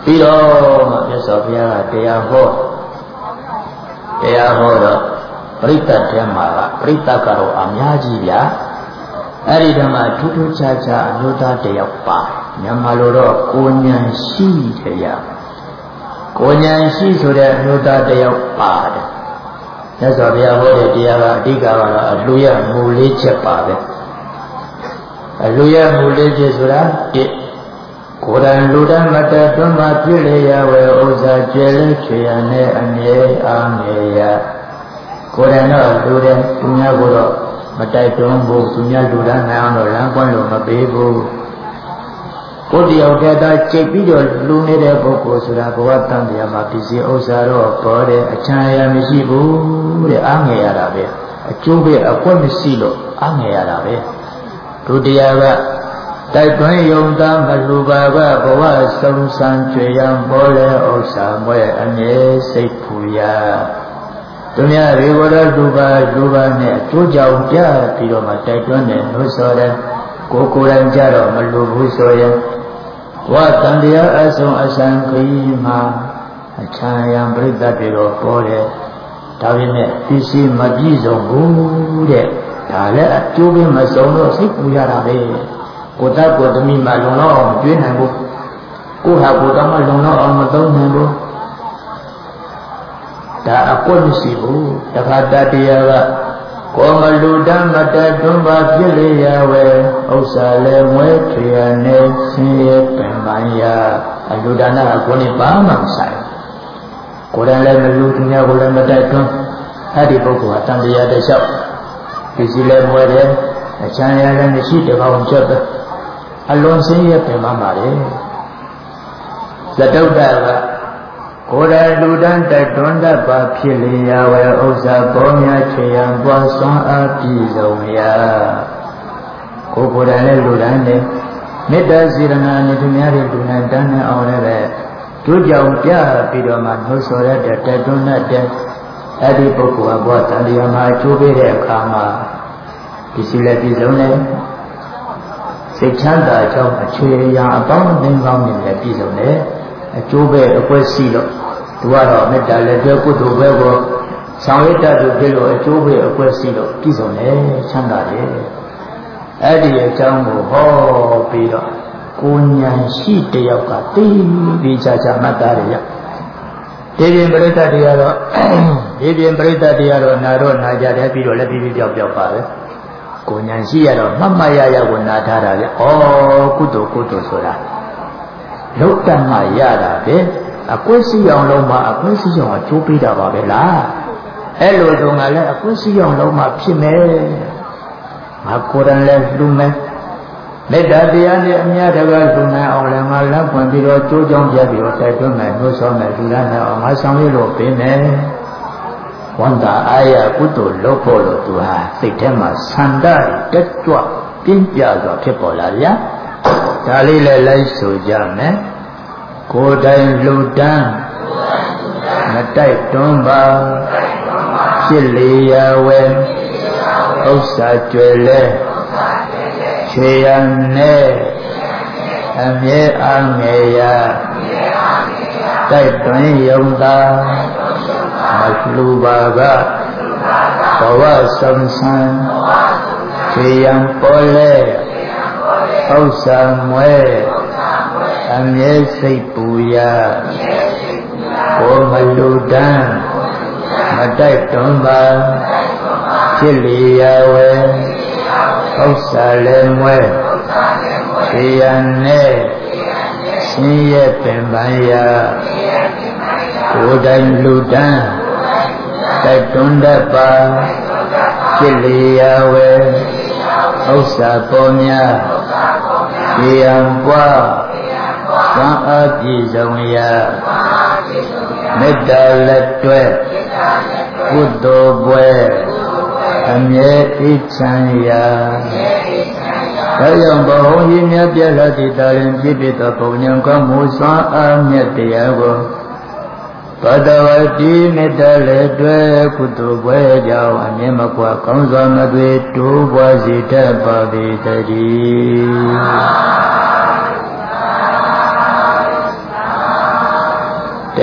ပြီးတော့မှမြတ်စွာဘုရားကတရားဟောတရားဟောတော့ပရိသတ်ထဲမှာကပရိသတ်ကတော့အများကြီးဗျာအဲ့ဒီတည်းမှာထူးထူးခြားခြားအမျိုးသားတယောက်ပါမြန်မာလိုတော့ကိုဉဏ်ရှိတရားကိုဉဏ်ရှိဆိုတဲ့အမျိုးသားတယောက်ပါတယ်မြတ်စွာဘုရားဟောတဲ့တရားကအဓိကကတော့အလှရမူလေးချက်ပါပဲအလှရမူလေးချက်ဆိုတာတစ်ကိုယ်တိုင်လူတန်းမတတ်တွန်းမှပြည့်လေရဝဲဥစ္စာကျဲလဲချွေရနဲ့အမြဲအားငယ်ရကိုယ်တိုင်တော့လူတဲ့သူများကိုတော့မတိုက်တွန်းဘူးသူများလူတန်းနိုင်အောင်တော့လမ်းကွန်းလို့မပေးဘူးကိုယ်တယောက်တည်းသာကြိတ်ပြီးတော့လူနေတဲ့ပုဂ္ဂိုလ်ဆိုတာဘဝတန်တရားမှာပစ္စည်းဥစ္စာတော့ပေါ်တယ်အချမ်းရမရှိဘူးတဲ့အားငယ်ရတာပဲအကျိုးပဲအကွက်မရှိလို့အားငယ်ရတာပဲဒုတိယကတိုက်တွန်းယုံသားမလူပါကဘဝဆုံးဆန်းကြွရန်ပေါ်လေဥစ္စာမွဲအမြဲစိတ်ဖူရသူများရေကိုယ်တော်လူပါလူပါနဲ့အကျိုးကြောင့်ပြပြီးတော့မှတိုက်တွန်းတယ်လို့ဆိုတယ်ကိုယ်ကိုယ်တိုင်ကြတော့မလူဘူးဆိုရင်ဝါတန်တရားအဆုံးအစံခရီးမှာအချမ်းရံပြိတ္တတွေတော့ပေါ်တယ်ဒါပေမဲ့ပစ္စည်းမပြည့်စုံဘူးတဲ့ဒါလည်းအကျိုးပဲမစုံတော့စိတ်ပူရတာပဲကိုယ်တတ်ကိုယ်သမီးမှလုံလောက်အောင်ကျွေးနိုင်ဘူးကိုယ်ဟာကိုယ်တော်မှလုံလောက်အောင်မသုံးနိုင်ဘူးဒါအကွက်မရှိဘူးတခါတတရားကကိုမလူတမ်းမတတ်တွန်းပါပြည့်လေရဝဲဥစ္စာလည်းမွဲထွေရနဲ့ဆင်းရဲပင်ပန်းရအလူဒါနကကိုယ်နဲ့ဘာမှမဆိုင်ကိုယ်တိုင်လည်းမလူသူများကိုလည်းမတတ်တွန်းအဲ့ဒီပုဂ္ဂိုလ်ဟာတန်တရားတစ်လျှောက်ပစ္စည်းလည်းမွဲတယ်အချမ်းရလည်းမရှိတကောင်ကျွတ်ပဲအလွန်ဆင်းရဲပင်ပန်းပါလေသတုတ္တကကိုယ်တိုင်လူတန်းတိုက်တွန်းတတ်ပါဖြစ်လေရဝဲဥစ္စာပေါ်များချေရန်ပွားစွမ်းအားပြည့်စုံရာကိုယ်ကိုယ်တိုင်လည်းလူတန်းနဲ့မေတ္တာစေရနာနဲ့သူများတွေလူနဲ့တန်းနဲ့အောင်လည်းပဲတို့ကြောင့်ပြပြီးတော့မှနှုတ်ဆော်ရတဲ့တိုက်တွန်းတတ်တဲ့အဲ့ဒီပုဂ္ဂိုလ်ကဘောတန်တရားမှာအကျိုးပေးတဲ့အခါမှာဒီစီလည်းပြည့်စုံတယ်စိတ်ချမ်းသာကြောင့်အခြေရာအပေါင်းအသင်းကောင်းတွေလည်းပြည့်စုံတယ်အကျိုးပဲအကွက်စီလို့သူကတော့မေတ္တာလည်းတွဲကုသိုလ်ပဲကိုဆောင်ရတတ်သူဖြစ်လို့အကျိုးပဲအကွက်စီလို့ပြည့်စုံတယ်ချမ်းသာတယ်အဲ့ဒီအကြောင်းကိုဟောပြီးတော့ကိုဉာဏ်ရှိတယောက်ကသိပြီးချာချာမှတ်သားရရဒီပြင်ပရိသတ်တွေကတော့ဒီပြင်ပရိသတ်တွေကတော့နာတော့နာကြတယ်ပြီးတော့လည်းပြီးပြီးပြောက်ပြောက်ပါပဲကိုဉာဏ်ရှိရတော့မှတ်မှတ်ရရကိုနာထားတာလေဩကုသိုလ်ကုသိုလ်ဆိုတာလောက်တတ်မှရတာပဲအကွက်စီအောင်လုံးမှအကွက်စီအောင်အကျိုးပေးတာပါပဲလားအဲ့လိုဆိုငါလည်းအကွက်စီအောင်လုံးမှဖြစ်မယ်ငါကိုယ်တိုင်လည်းလူမယ်မေတ္တာတရားနဲ့အများတကားလူနိုင်အောင်လည်းငါလက်ပွင့်ပြီးတော့ကြိုးကြောင်းပြပြီးတော့တိုက်တွန်းမယ်နှိုးဆော်မယ်လူနိုင်အောင်ငါဆောင်ရလို့ပေးမယ်ဝန္တာအာရကုသိုလ်လုပ်ဖို့လို့သူဟာစိတ်ထဲမှာဆန္ဒတက်ကြွပြင်းပြစွာဖြစ်ပေါ်လာဗျာဒါလေးလည်းလိုက်ဆိုကြမယ်ကိုယ်တိုင်လူတန်းမတိုက်တွန်းပါဖြစ်လေရဝဲဥစ္စာကျွယ်လဲချွေရနဲ့အမြဲအားငယ်ရတိုက်တွန်းယုံသာမလူပါကဘဝဆုံးဆန်းချွေရပေါ်လဲဥစ္စာမွဲအမြဲစိတ်ပူရကိုမလူတန်းမတိုက်တွန်းပါဖြစ်လေရဝဲဥစ္စာလည်းမွဲခြေရနဲ့ဆင်းရဲပင်ပန်းရကိုယ်တိုင်လူတန်းတိုက်တွန်းတတ်ပါဖြစ်လေရဝဲဥစ္စာပေါ်များခြေရန်ပွားသံအပြည့်စုံရာမေတ္တာလက်တွဲကုသိုလ်ပွဲအမြဲအိချမ်းရာဒါကြောင့်ဘဝကြီးမြတ်ပြည့်လာသည့်တာရင်ပြည့်ပြည့်သောပုံညာကောင်းမှုစွမ်းအားမြတ်တရားကိုဘဒဝတိမေတ္တာလက်တွဲကုသိုလ်ပွဲကြောင့်အမြဲမကွာကောင်းစွာမသွေတိုးပွားစေတတ်ပါပေတည်း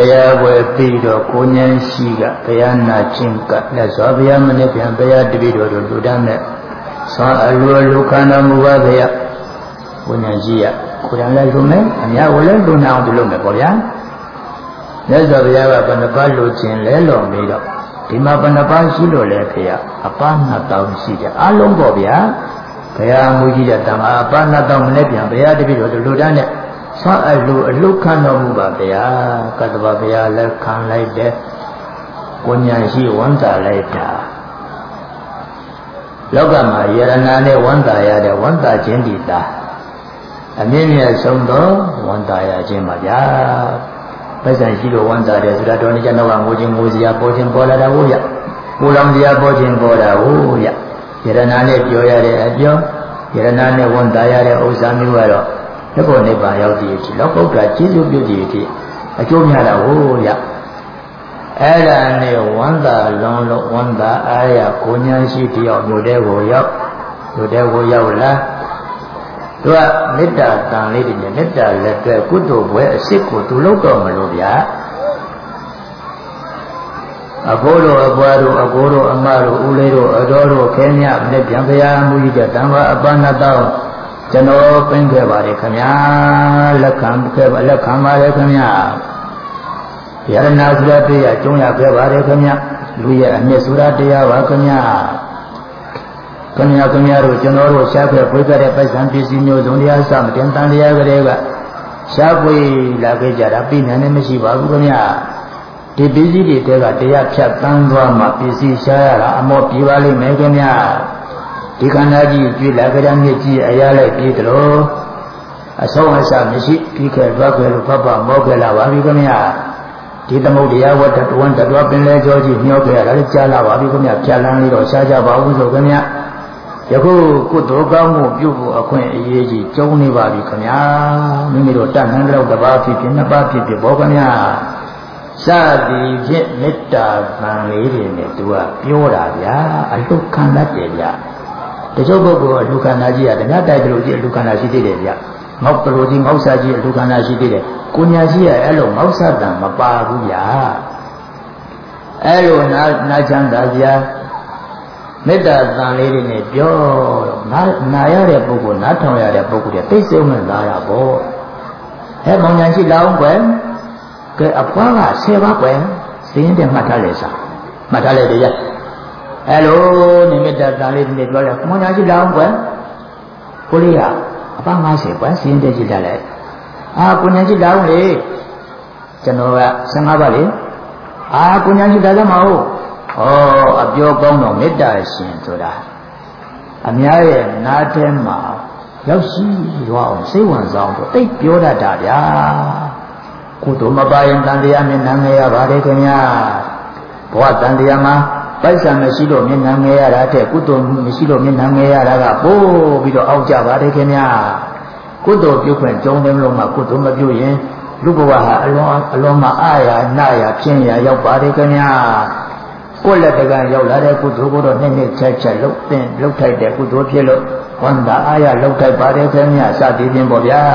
တရားပွဲပြီးတော့ကိုဉဏ်ရှိကတရားနာခြင်းကလက်စွာဘုရားမနေ့ပြန်ဘုရားတပည့်တော်တို့လူတန်းနဲ့သောအလိုအလိုခံတော်မူပါဗျာကိုဉဏ်ရှိရကိုယ်တိုင်လည်းလူမယ်အများကိုလည်းလူနာအောင်လုပ်မယ်ပေါ့ဗျာလက်စွာဘုရားကဘယ်နှပါလူခြင်းလဲလို့မေးတော့ဒီမှာဘယ်နှပါရှိလို့လဲဖေအပန်းနှစ်တောင်းရှိတယ်အလုံးပေါ့ဗျာဘုရားမူကြီးတဲ့တမ္မာအပန်းနှစ်တောင်းမနေ့ပြန်ဘုရားတပည့်တော်တို့လူတန်းနဲ့သောအလိုအလုခံတော်မူပါဗျာကတ္တဗဘုရားလက်ခံလိုက်တဲ့ကိုဉဏ်ရှိဝန်တာလိုက်တာလောကမှာယရနာနဲ့ဝန်တာရတဲ့ဝန်တာခြင်းတည်တာအမြင့်မြတ်ဆုံးသောဝန်တာရခြင်းပါဗျာပစ္စံရှိလို့ဝန်တာတယ်ဆိုတာတော်နေကြတော့ငိုခြင်းငိုစရာပေါ်ခြင်းပေါ်လာတာဟုတ်ရပူလောင်စရာပေါ်ခြင်းပေါ်တာဟုတ်ရယရနာနဲ့ပြောရတဲ့အပြောယရနာနဲ့ဝန်တာရတဲ့ဥစ္စာမျိုးကတော့လက်ပေါ်နိဗ္ဗာန်ရောက်တည်ဖြစ်လောက်ပုဒ်ကကျေးဇူးပြုတည်ဖြစ်အကျိုးများတာဟုတ်ရအဲ့ဒါနဲ့ဝန္တာလုံးလုံးဝန္တာအားရကိုဉဏ်ရှိတယောက်မြို့တဲ့ကိုရောက်မြို့တဲ့ကိုရောက်လာသူကမေတ္တာတန်လေးတွေနဲ့မေတ္တာလက်တွဲကုသိုလ်ဘွယ်အစ်စ်ကိုသူလုပ်တော့မလို့ဗျာအဘိုးတို့အဘွားတို့အကိုတို့အမတို့ဦးလေးတို့အတော်တို့ခဲမြတ်နဲ့ပြန်ဖရာမူကြီးတဲ့တန်ခါအပန်းနှစ်တောင်းကျွန်တော်ပင်ခဲ့ပါတယ်ခင်ဗျာလက်ခံခဲ့ပါလက်ခံပါတယ်ခင်ဗျာယရနာဆိုတာတရားကျုံးရခဲ့ပါတယ်ခင်ဗျာလူရဲ့အနှစ်ဆိုတာတရားပါခင်ဗျာခင်ဗျာခင်ဗျာတို့ကျွန်တော်တို့ရှားခဲ့ပွေးခဲ့တဲ့ပိုက်ဆံပစ္စည်းမျိုးစုံတရားစမတင်တန်တရားကလေးကရှားပွေးလာခဲ့ကြတာပြည်နိုင်နေမရှိပါဘူးခင်ဗျာဒီပစ္စည်းတွေတဲကတရားဖြတ်တန်းသွားမှပစ္စည်းရှားရတာအမောပြေပါလိမ့်မယ်ခင်ဗျာဒီခန္ဓာကြီးကြွေလာကြတဲ့မြစ်ကြီးအရာလိုက်ပြီးသလိုအဆုံးအစမရှိပြီးခဲ့သွားခဲ့လို့ဖတ်ပါမောခဲ့လာပါပြီခင်ဗျာဒီသမုဒ္ဒရာဝတ္တတဝန်တတော်ပင်လဲကြောကြီးညှောခဲ့ရတာလည်းကြားလာပါပြီခင်ဗျာဖြတ်လန်းလေးတော့ရှားကြပါဘူးဆိုခင်ဗျာယခုကုသိုလ်ကောင်းမှုပြုဖို့အခွင့်အရေးကြီးကျုံနေပါပြီခင်ဗျာမိမိတို့တတ်နိုင်တဲ့တစ်ပါးဖြစ်ဖြစ်နှစ်ပါးဖြစ်ဖြစ်ဘောခင်ဗျာစသည်ဖြင့်မေတ္တာပံလေးတွေနဲ့သူကပြောတာဗျာအလုခံတတ်တယ်ဗျာတချို့ပုဂ္ဂိုလ်အလူခန္ဓာကြီးကတရားတိုက်တယ်လို့ကြီးအလူခန္ဓာရှိသေးတယ်ဗျ။ငေါ့ပလိုကြီးငေါ့စာကြီးအလူခန္ဓာရှိသေးတယ်။ကိုညာကြီးကအဲ့လိုငေါ့စာတန်မပါဘူးဗျာ။အဲ့လိုနာနာချမ်းသာဗျာမေတ္တာတန်လေးတွေနဲ့ပြောနာနာရတဲ့ပုဂ္ဂိုလ်နားထောင်ရတဲ့ပုဂ္ဂိုလ်တွေသိစိတ်ဝင်စားတာပေါ့။ဟဲ့မောင်ညာရှိလောင်းကွယ်ကဲအပွားကဆယ်ပါးကွယ်စင်းတဲ့မှတ်ထားလေစားမှတ်ထားလေတရားအဲ့လိုနိမိတ်တန်လေးတွေပြောလိုက်မောင်ညာရှိလောင်းကွယ်ကိုလေးကအပန်း၅၀ကွယ်စီးရင်တည်းရှိတယ်လေအာကိုညာရှိလောင်းလေကျွန်တော်ကဆယ်၅ပါးလေအာကိုညာရှိဒါလည်းမဟုတ်ဩအပြောကောင်းတော့မေတ္တာရှင်ဆိုတာအများရဲ့နားထဲမှာရောက်ရှိသွားအောင်စိတ်ဝင်စားအောင်တိတ်ပြောတတ်တာဗျာကုသိုလ်မပါရင်တန်တရားမျက်နှာငယ်ရပါတယ်ခင်ဗျာဘဝတန်တရားမှာပိုက်ဆံမရှိလို့မျက်နှာငယ်ရတာတဲ့ကုသိုလ်မရှိလို့မျက်နှာငယ်ရတာကပို့ပြီးတော့အောက်ကြပါတယ်ခင်ဗျာကုသိုလ်ပြုခွင့်ကြုံတယ်လို့မှကုသိုလ်မပြုရင်လူဘဝဟာအလွန်အလွန်မှအာရနာရဖြစ်ရရောက်ပါတယ်ခင်ဗျာကိုယ်လက်တကရောက်လာတဲ့ကုသိုလ်ကိုတော့နှစ်နှစ်ချက်ချက်လှုပ်တင်လှုပ်ထိုက်တဲ့ကုသိုလ်ဖြစ်လို့ဝန္တာအာရလှုပ်ထိုက်ပါတယ်ခင်ဗျာစသည်ဖြင့်ပေါ့ဗျာ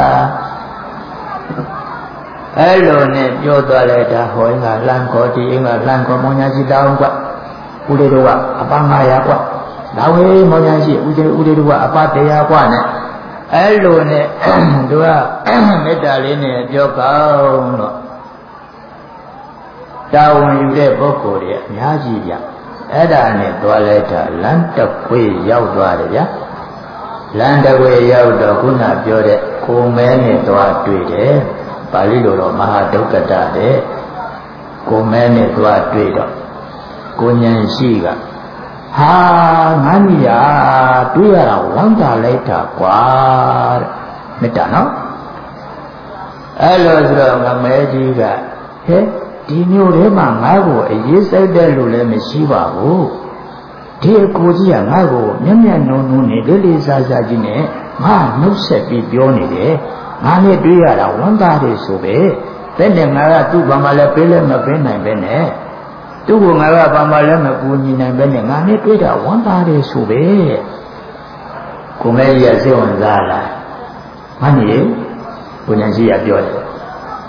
အဲ့လိုနဲ့ပြောသွားလိုက်တာဟောရင်ကလမ်းခေါ်ဒီအင်းကလမ်းခေါ်မောင်ညာရှိတောင်းကွဦးလေးတို့ကအပန်း၅ရာကွဒါဝေးမောင်ညာရှိဦးလေးဦးလေးတို့ကအပန်း၁၀၀ကွနဲ့အဲ့လိုနဲ့တို့ကမေတ္တာလေးနဲ့ပြောကောင်းတော့တာဝန်ယူတဲ့ပုဂ္ဂိုလ်တွေအများကြီးဗျအဲ့ဒါနဲ့သွားလိုက်တာလမ်းတကွေရောက်သွားတယ်ဗျလမ်းတကွေရောက်တော့ခုနပြောတဲ့ကိုမဲနဲ့သွားတွေ့တယ်ပါဠိလိုတော့မဟာဒုက္ကတတဲ့ကိုမဲနဲ့သွားတွေ့တော့ကိုဉဏ်ရှိကဟာငါမိယာတွေ့ရတာဝမ်းသာလိုက်တာကွာတဲ့မေတ္တာနော်အဲ့လိုဆိုတော့ငမဲကြီးကဟဲ့ဒီမျိုးထဲမှာငါ့ကိုအရေးစိုက်တဲ့လူလည်းမရှိပါဘူးဒီအကိုကြီးကငါ့ကိုမျက်မျက်နှုံနှုံနဲ့လေးလေးစားစားကြီးနဲ့ငါနှုတ်ဆက်ပြီးပြောနေတယ်ငါနဲ့တွေ့ရတာဝမ်းသာတယ်ဆိုပဲတဲ့နဲ့ငါကသူ့ဘာမှလည်းပေးလည်းမပေးနိုင်ပဲနဲ့သူ့ကိုငါကဘာမှလည်းမကူညီနိုင်ပဲနဲ့ငါနဲ့တွေ့တာဝမ်းသာတယ်ဆိုပဲကိုမဲကြီးကစိတ်ဝင်စားလာမနေကိုညာကြီးကပြောတယ်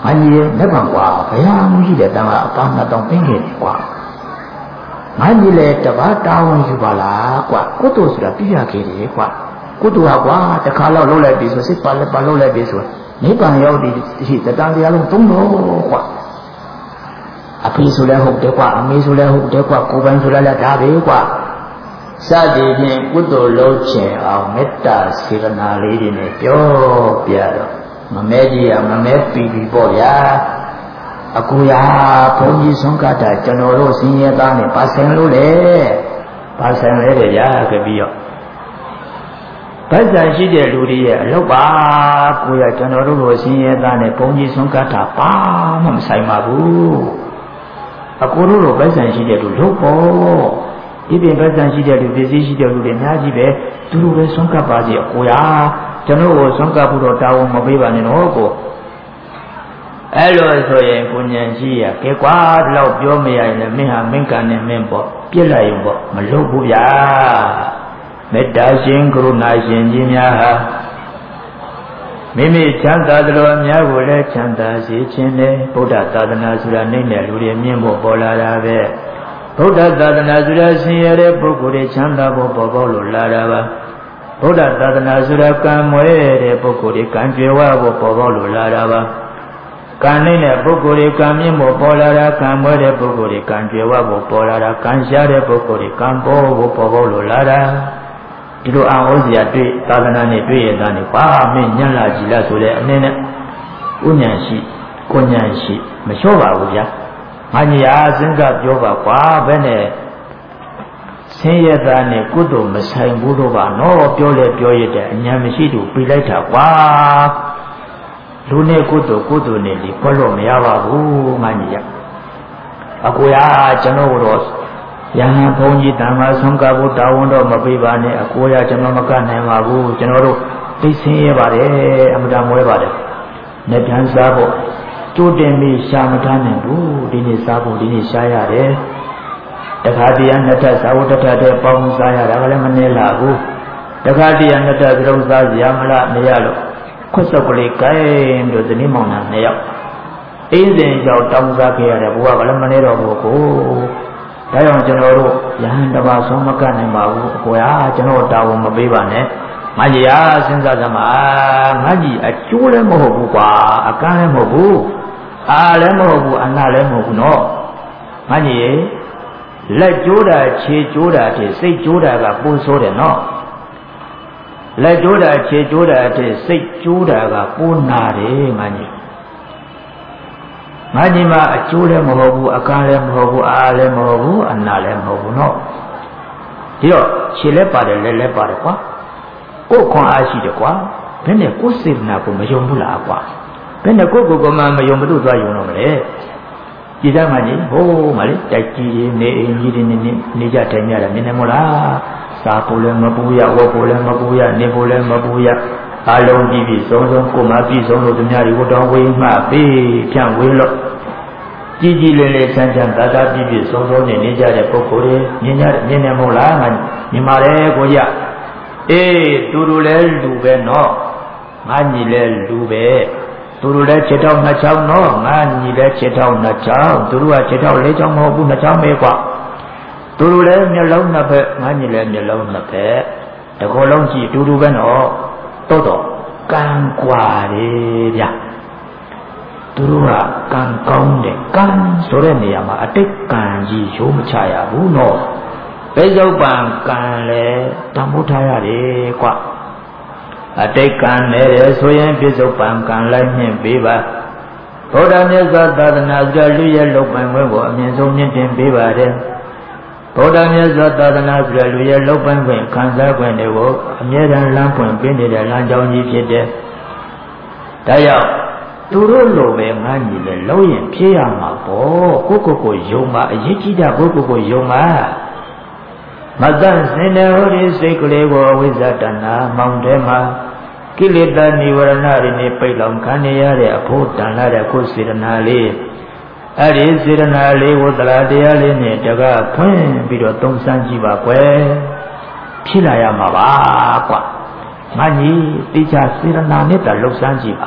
ငါကြီးရဲ့လက်ပံကွာဘုရားမှုရှိတဲ့တန်ခါအပေါင်းနှစ်တောင်ပင်းခဲ့တယ်ကွာငါကြီးလည်းတပတ်တာဝန်ယူပါလားကွာကုသိုလ်ဆိုတာပြရခဲ့တယ်ကွာကုသိုလ်ဟာကွာတစ်ခါတော့လုပ်လိုက်ပြီဆိုစိတ်ပါလက်ပါလုပ်လိုက်ပြီဆိုနိဗ္ဗာန်ရောက်ဒီရှိတတန်တရားလုံးသုံးတော့ကွာအဖေဆိုလည်းဟုတ်တယ်ကွာအမေဆိုလည်းဟုတ်တယ်ကွာကိုယ်ပိုင်ဆိုလည်းဒါပဲကွာစသည်ဖြင့်ကုသိုလ်လုပ်ချင်အောင်မေတ္တာစေတနာလေးတွေနဲ့ပြောပြတော့မမဲကြီးကမမဲပီပီပေါ့ဗျာအကူရဘုန်းကြီးဆုံးကတာကျွန်တော်တို့ဆင်းရဲသားနဲ့ပါဆိုင်လို့လေပါဆိုင်လဲတယ်ဗျာကြပြီးတော့ဗတ်စာရှိတဲ့လူတွေရဲ့အလုပ်ပါကိုရကျွန်တော်တို့လိုဆင်းရဲသားနဲ့ဘုန်းကြီးဆုံးကတာပါမှမဆိုင်ပါဘူးအကူတို့လိုဗတ်စာရှိတဲ့လူလုပ်ပေါ့ဒီပြင်ဗတ်စာရှိတဲ့လူသိသိရှိတဲ့လူတွေအများကြီးပဲသူတို့ပဲဆုံးကပါစီအကူရကျွန်တော်ကိုဆုံးကဖို့တော့တာဝန်မပေးပါနဲ့တော့ကိုအဲ့လိုဆိုရင်ကိုဉဏ်ရှိရကဲကွာဒီလောက်ပြောမရရင်လည်းမင်းဟာမင်းကံနဲ့မင်းပေါ့ပြစ်လိုက်ရင်ပေါ့မလုပ်ဘူးဗျာမေတ္တာရှင်ကရုဏာရှင်ကြီးများဟာမိမိချမ်းသာသလိုအများကိုလည်းချမ်းသာစေခြင်းနဲ့ဗုဒ္ဓသာသနာဆိုတာနှိမ့်တဲ့လူတွေမြင်ဖို့ပေါ်လာတာပဲဗုဒ္ဓသာသနာဆိုတာဆင်းရဲတဲ့ပုဂ္ဂိုလ်တွေချမ်းသာဖို့ပေါ်ပေါက်လို့လာတာပါဗုဒ္ဓသာသနာဆိုတာကံမွဲတဲ့ပုဂ္ဂိုလ်တွေကံကြွယ်ဝဖို့ပေါ်ပေါက်လို့လာတာပါကံနေတဲ့ပုဂ္ဂိုလ်တွေကံမြင့်ဖို့ပေါ်လာတာကံမွဲတဲ့ပုဂ္ဂိုလ်တွေကံကြွယ်ဝဖို့ပေါ်လာတာကံရှားတဲ့ပုဂ္ဂိုလ်တွေကံပေါ်ဖို့ပေါ်ပေါက်လို့လာတာဒီလိုအာဟောစရာတွေ့သာသနာနဲ့တွေ့ရတာနေပါမင်းညံ့လာကြည်လားဆိုတဲ့အနေနဲ့ဥညာရှိကိုညာရှိမလျှော့ပါဘူးဗျာငါကြီးအားစဉ်းစားပြောပါကွာဘယ်နဲ့ဆင်းရဲသားနဲ့ကုသိုလ်မဆိုင်ဘူးတော့ပါနော်ပြောလဲပြောရတဲ့အညာမရှိသူပြလိုက်တာကွာလူနဲ့ကုသိုလ်ကုသိုလ်နဲ့ဒီဖွက်လို့မရပါဘူးငါကြီးရအကိုရကျွန်တော်တို့ယဟန်ဘုန်းကြီးတန်ခါဆုံးကဖို့တာဝန်တော့မပေးပါနဲ့အကိုရကျွန်တော်မကနိုင်ပါဘူးကျွန်တော်တို့သိဆင်းရဲပါတယ်အမှန်တမ်းမွဲပါတယ်နဲ့ပြန်စားဖို့ကျိုးတင်ပြီးရှာမထားနိုင်ဘူးဒီနေ့စားဖို့ဒီနေ့ရှားရတယ်တခါတည်းနှစ်ထပ်သာဝတ္ထတဲ့ပေါင်းစားရတာကလည်းမနေလာဘူးတခါတည်းနှစ်ထပ်ပြုံးစားရမလားမရလို့ခွတ်စောက်ကလေးကိုင်းတို့ဇနီးမောင်နှံနှစ်ယောက်အင်းစင်ရောက်တောင်းစားခဲ့ရတယ်ဘုရားကလည်းမနေတော့ဘူးကိုဒါကြောင့်ကျွန်တော်တို့ယဟန်တပါဆုံးမကနိုင်ပါဘူးအကိုရကျွန်တော်တာဝန်မပေးပါနဲ့ငါကြီးအားစဉ်းစားသမားငါကြီးအကျိုးလည်းမဟုတ်ဘူးကွာအကန့်လည်းမဟုတ်ဘူးအားလည်းမဟုတ်ဘူးအနာလည်းမဟုတ်ဘူးနော်ငါကြီးလက်ကျိုးတာခြေကျိုးတာတည်းစိတ်ကျိုးတာကပိုဆိုးတယ်နော်လက်ကျိုးတာခြေကျိုးတာတည်းစိတ်ကျိုးတာကပိုနာတယ်ငါကြီးငါကြီးမှာအကျိုးလည်းမဟုတ်ဘူးအကန့်လည်းမဟုတ်ဘူးအားလည်းမဟုတ်ဘူးအနာလည်းမဟုတ်ဘူးနော်ဒီတော့ခြေလည်းပါတယ်လက်လည်းပါတယ်ကွာကိုယ်ခွန်အားရှိတယ်ကွာဘယ်နဲ့ကိုယ်စေတနာကိုမယုံဘူးလားကွာဘယ်နဲ့ကိုယ်ကိုယ်ကမှမယုံမလို့သွားယုံတော့မလဲကြည်စမ်းမှကြီးဟိုးမလေးတိုက်ကြီးနေအင်းကြီးတွေနေနေကြထိုင်ကြတာမြင်နေမို့လားစားဖို့လည်းမပူရဝတ်ဖို့လည်းမပူရနေဖို့လည်းမပူရအလုံးကြည့်ပြီးစုံစုံကိုမပြီးဆုံးလို့သူများတွေဝတ်တော်ဝေးမှပြီးဖြန့်ဝေးလို့ကြည်ကြည်လေးလေးဆန်းဆန်းသာသာပြီးပြီးစုံစုံနေနေကြတဲ့ပုဂ္ဂိုလ်တွေမြင်ကြမြင်နေမို့လားငါမြင်ပါတယ်ကိုရအေးသူတို့လည်းလူပဲနော်ငါညီလည်းလူပဲသူတို့လည်းခြေထောက်နှစ်ချောင်းနော်ငါညီလည်းခြေထောက်နှစ်ချောင်းသူတို့ကခြေထောက်လေးချောင်းမဟုတ်ဘူးနှစ်ချောင်းပဲကွာသူတို့လည်းမျက်လုံးနှစ်ဖက်ငါညီလည်းမျက်လုံးနှစ်ဖက်တကောလုံးကြည့်တူတူပဲနော်တော့တော့ကံကွာတယ်ဗျသူတို့ကကံကောင်းတယ်ကံဆိုတဲ့နေရာမှာအတိတ်ကံကြီးရိုးမချရဘူးနော်ပိဿုပံကံလည်းတန်ဖိုးထားရတယ်ကွာအတိတ်ကံနဲ့ဆိုရင်ပိဿုပံကံလိုက်မြင့်ပေးပါဘုရားမြတ်စွာသာသနာ့ကြလူရဲ့လုတ်ပိုင်ခွင့်ကိုအမြင့်ဆုံးမြင့်တင်ပေးပါတယ်ဗုဒ္ဓမြတ်စွာသာသနာ့ကြလူရဲ့လုတ်ပိုင်ခွင့်ခံစားခွင့်တွေကိုအမြဲတမ်းလမ်းပွင့်ပေးနေတဲ့လမ်းကြောင်းကြီးဖြစ်တဲ့ဒါကြောင့်သူတို့လိုပဲငါညီလေလုံးရင်ဖြေးရမှာပေါ့ကိုကိုကိုယုံပါအရေးကြီးတာကိုကိုကိုယုံပါမတန်စင်တဲ့ဟောဒီစိတ်ကလေးကိုအဝိဇ္ဇတဏမောင်ထဲမှာကိလေသာនិဝရဏတွေနဲ့ပိတ်လောင်ခံနေရတဲ့အဖို့တန်လာတဲ့ကိုယ်စေတနာလေးအဲ့ဒီစေတနာလေးကိုသလားတရားလေးနဲ့တကားဖွင့်ပြီးတော့သုံးဆန်းကြည့်ပါကွယ်ဖြစ်လာရမှာပါကွာငါကြီးတိကျစေတနာနဲ့တလှုပ်ဆန်းကြည့်ပါမ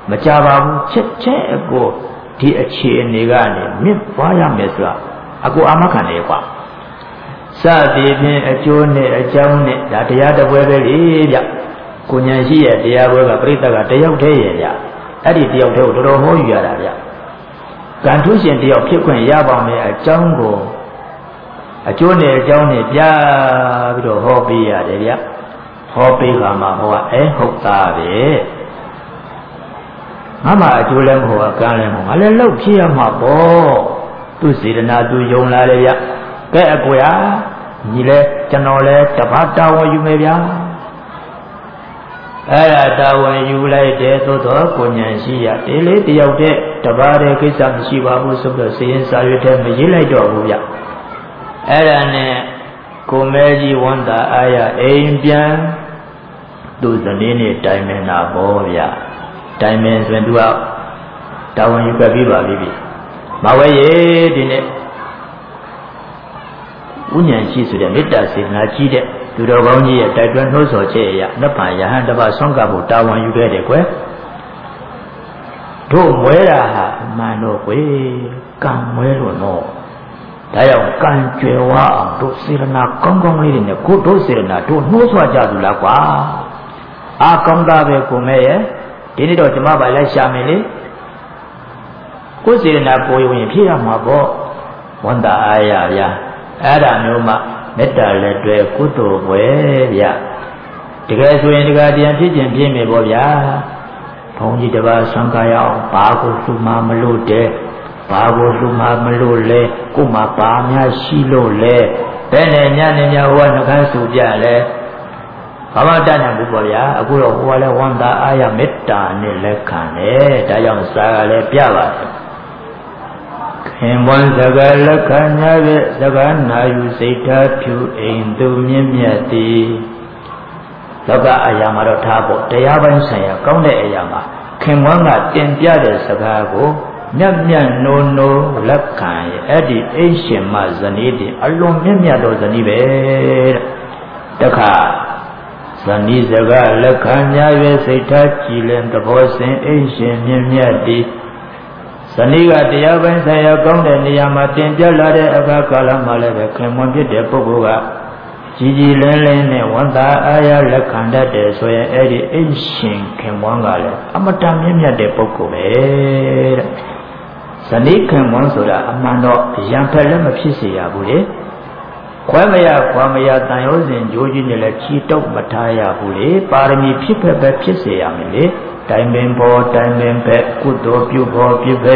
မကြပါဘူးချက်ချက်အကိုဒီအခြေအနေကနေမြင့်ပွားရမယ်ဆိုတာအကိုအာမခံတယ်ကွာစသည်ဖြင့်အကျိုးနဲ့အကြောင်းနဲ့ဒါတရားတစ်ပွဲပဲလေဗျကိုဉာဏ်ရှိရဲ့တရားပွဲကပြိတ္တကတယောက်တည်းရဲ့ဗျအဲ့ဒီတယောက်တည်းကိုတော်တော်ဟောယူရတာဗျကံထုရှင်တယောက်ဖြစ်ခွင့်ရပါမယ်အကြောင်းကိုအကျိုးနဲ့အကြောင်းနဲ့ပြပြီးတော့ဟောပေးရတယ်ဗျဟောပေးကမှဟောအဲဟုတ်သားပဲငါမှအကျိုးလည်းမဟုတ်အကံလည်းမဟုတ်ငါလည်းလောက်ဖြစ်ရမှာပေါ့သူစေတနာသူယုံလာတယ်ဗျကဲအကွာညီလဲကျွန်တော်လဲတပတ်တာဝန်ယူမယ်ဗျာအဲ့ဒါတာဝန်ယူလိုက်တယ်သို့တော့ကိုဉာဏ်ရှိရဒီလေတယောက်တည်းတပတ်တဲ့ကိစ္စမရှိပါဘူးဆိုတော့စည်ရင်စာရွက်ထဲမရေးလိုက်တော့ဘူးဗျအဲ့ဒါနဲ့ကိုမဲကြီးဝန်တာအားရအိမ်ပြန်သူဇနီးနဲ့တိုင်မင်တာပေါ့ဗျတိုင်မင်ဆိုရင်သူကတာဝန်ယူခဲ့ပြီးပါပြီပြီမဝဲရေဒီနေ့ဥဉ္ဉဏ်ရှိဆိုတဲ့မေတ္တာစေတနာကြီးတဲ့သူတော်ကောင်းကြီးရဲ့တိုက်တွန်းနှိုးဆော်ချက်အရနတ်ပံယဟန်တပတ်ဆုံးကဖို့တာဝန်ယူခဲ့တယ်ကွယ်တို့မွဲတာဟာအမှန်တော့ကွယ်ကံမွဲလို့တော့ဒါကြောင့်ကံကြွယ်ဝအောင်တို့စေတနာကောင်းကောင်းလေးတွေနဲ့ကိုတို့စေတနာတို့နှိုးဆော်ကြသူလားကွာအာကောင်းတာပဲကိုမဲရဲ့ဒီနေ့တော့ကျမပါလိုက်ရှာမယ်လေကိုစေတနာပေါ်ရင်ဖြစ်ရမှာပေါ့ဝန်တာအားရဗျာအဲ့ဒါမျိုးမှမေတ္တာလက်တွဲကုသိုလ်ပွဲဗျတကယ်ဆိုရင်တကယ်တရားဖြစ်ခြင်းဖြစ်မယ်ပေါ့ဗျာဘုန်းကြီးတစ်ပါးဆံကားရအောင်ဘာကိုလှူမှမလို့တဲ့ဘာကိုလှူမှမလို့လဲကို့မှာဘာများရှိလို့လဲဘယ်နဲ့ညနေညဟိုကနှခမ်းစုပြလဲဘာမှတတ်နိုင်ဘူးပေါ့ဗျာအခုတော့ဟိုကလည်းဝန်တာအားရမေတ္တာနဲ့လက်ခံတယ်ဒါကြောင့်စာကလည်းပြပါတယ်ခင်ပွန်းစကားလက်ခံညာဖြင့်စကားနာယူစိတ်ထားဖြူအိမ်သူမြင့်မြတ်သည်လောကအရာမှာတော့ထားဖို့တရားပိုင်းဆိုင်ရာကောင်းတဲ့အရာမှာခင်ပွန်းကတင်ပြတဲ့စကားကိုမြတ်မြတ်နိုးနိုးလက်ခံရဲ့အဲ့ဒီအိရှင်မဇနီးတင်အလွန်မြင့်မြတ်သောဇနီးပဲတဲ့တခါဇနီးစကားလက်ခံညာဖြင့်စိတ်ထားကြည်လင်သဘောစဉ်အိရှင်မြင့်မြတ်သည်ဇနီးကတရားပိုင်းဆိုင်ရာကောင်းတဲ့နေရာမှာတင်ပြလာတဲ့အခါကာလမှာလည်းပဲခင်မွန်ဖြစ်တဲ့ပုဂ္ဂိုလ်ကကြီးကြီးလင်းလင်းနဲ့ဝန်တာအားရလက်ခံတတ်တယ်ဆိုရင်အဲ့ဒီအိရှင်ခင်မွန်ကလည်းအမတန်မြင့်မြတ်တဲ့ပုဂ္ဂိုလ်ပဲတဲ့ဇနီးခင်မွန်ဆိုတာအမှန်တော့ရံဖက်လည်းမဖြစ်စေရဘူးလေခွဲမရခွာမရတန်ရုံးစဉ်ကြိုးကြီးနဲ့လည်းချီတုပ်မထားရဘူးလေပါရမီဖြစ်ဖက်ပဲဖြစ်စေရမယ်လေတိုင်ပင်ဘောတိုင်ပင်ပဲကုသိုလ်ပြုဘောပြုပဲ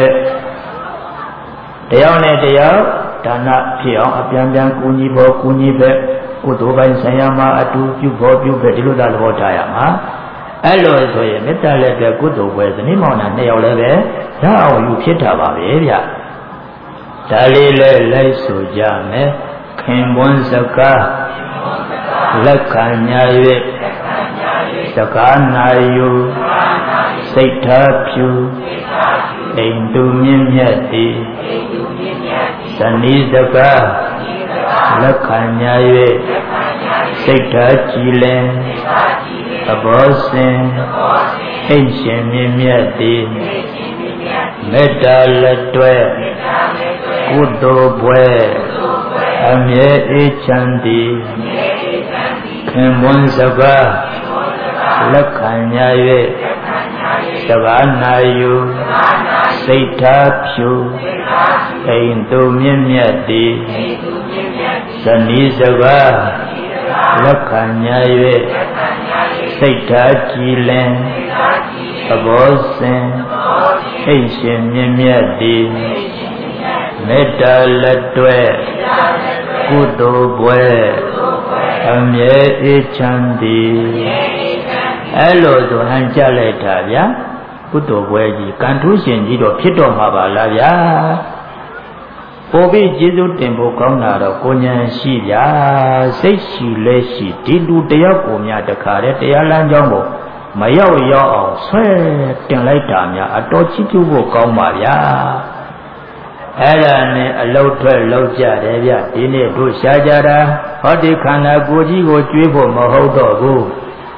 တရားနဲ့တရားဒါနဖြစ်အောင်အပြန်ပြန်ကူညီဘောကူညီပဲကုသိုလ်ပိုင်းဆိုင်ရာမှာအတူပြုဘောပြုပဲဒီလိုသာသဘောထားရမှာအဲ့လိုဆိုရင်မေတ္တာလည်းပဲကုသိုလ်ပဲဇနီးမောင်နှံနှစ်ယောက်လည်းပဲရအောင်ယူဖြစ်တာပါပဲဗျဒါလေးလည်းလိုက်ဆိုကြမယ်ခင်ပွန်းစကားလက်ခံညာ၍စကားနာယူစိတ်ထားဖြူအိမ်သူမြင့်မြတ်သည်ဇနီးစကားလက်ခံညာ၍စိတ်ထားကြည်လင်သဘောစဉ်အိမ်ရှင်မြင့်မြတ်သည်မေတ္တာလက်တွဲကုသိုလ်ပွဲအမြဲအေးချမ်းသည်ခင်ပွန်းစကားလက်ခံညာ၍စကားနာယူစိတ်ထားဖြူအိမ်သူမြင့်မြတ်သည်ဇနီးစကားလက်ခံညာ၍စိတ်ထားကြည်လင်သဘောစဉ်အိမ်ရှင်မြင့်မြတ်သည်မေတ္တာလက်တွဲကုသိုလ်ပွဲအမြဲအေးချမ်းသည်အဲ့လိုဆိုဟန်ကြလိုက်တာဗျာကုသိုလ်ပွဲကြီးကံထူးရှင်ကြီးတော့ဖြစ်တော့မှာပါလားဗျာပို့ပြီးကျေးဇူးတင်ဖို့ကောင်းတာတော့ကိုဉာဏ်ရှိဗျာစိတ်ရှိလဲရှိဒီလူတယောက်ကိုများတခါတည်းတရားလမ်းကြောင်းကိုမရောက်ရောက်အောင်ဆွဲတင်လိုက်တာများအတော်ချီးကျူးဖို့ကောင်းပါဗျာအဲ့ဒါနဲ့အလုတ်ထွက်လောက်ကြတယ်ဗျဒီနေ့တို့ရှားကြတာဟောဒီခန္ဓာကိုယ်ကြီးကိုကျွေးဖို့မဟုတ်တော့ဘူး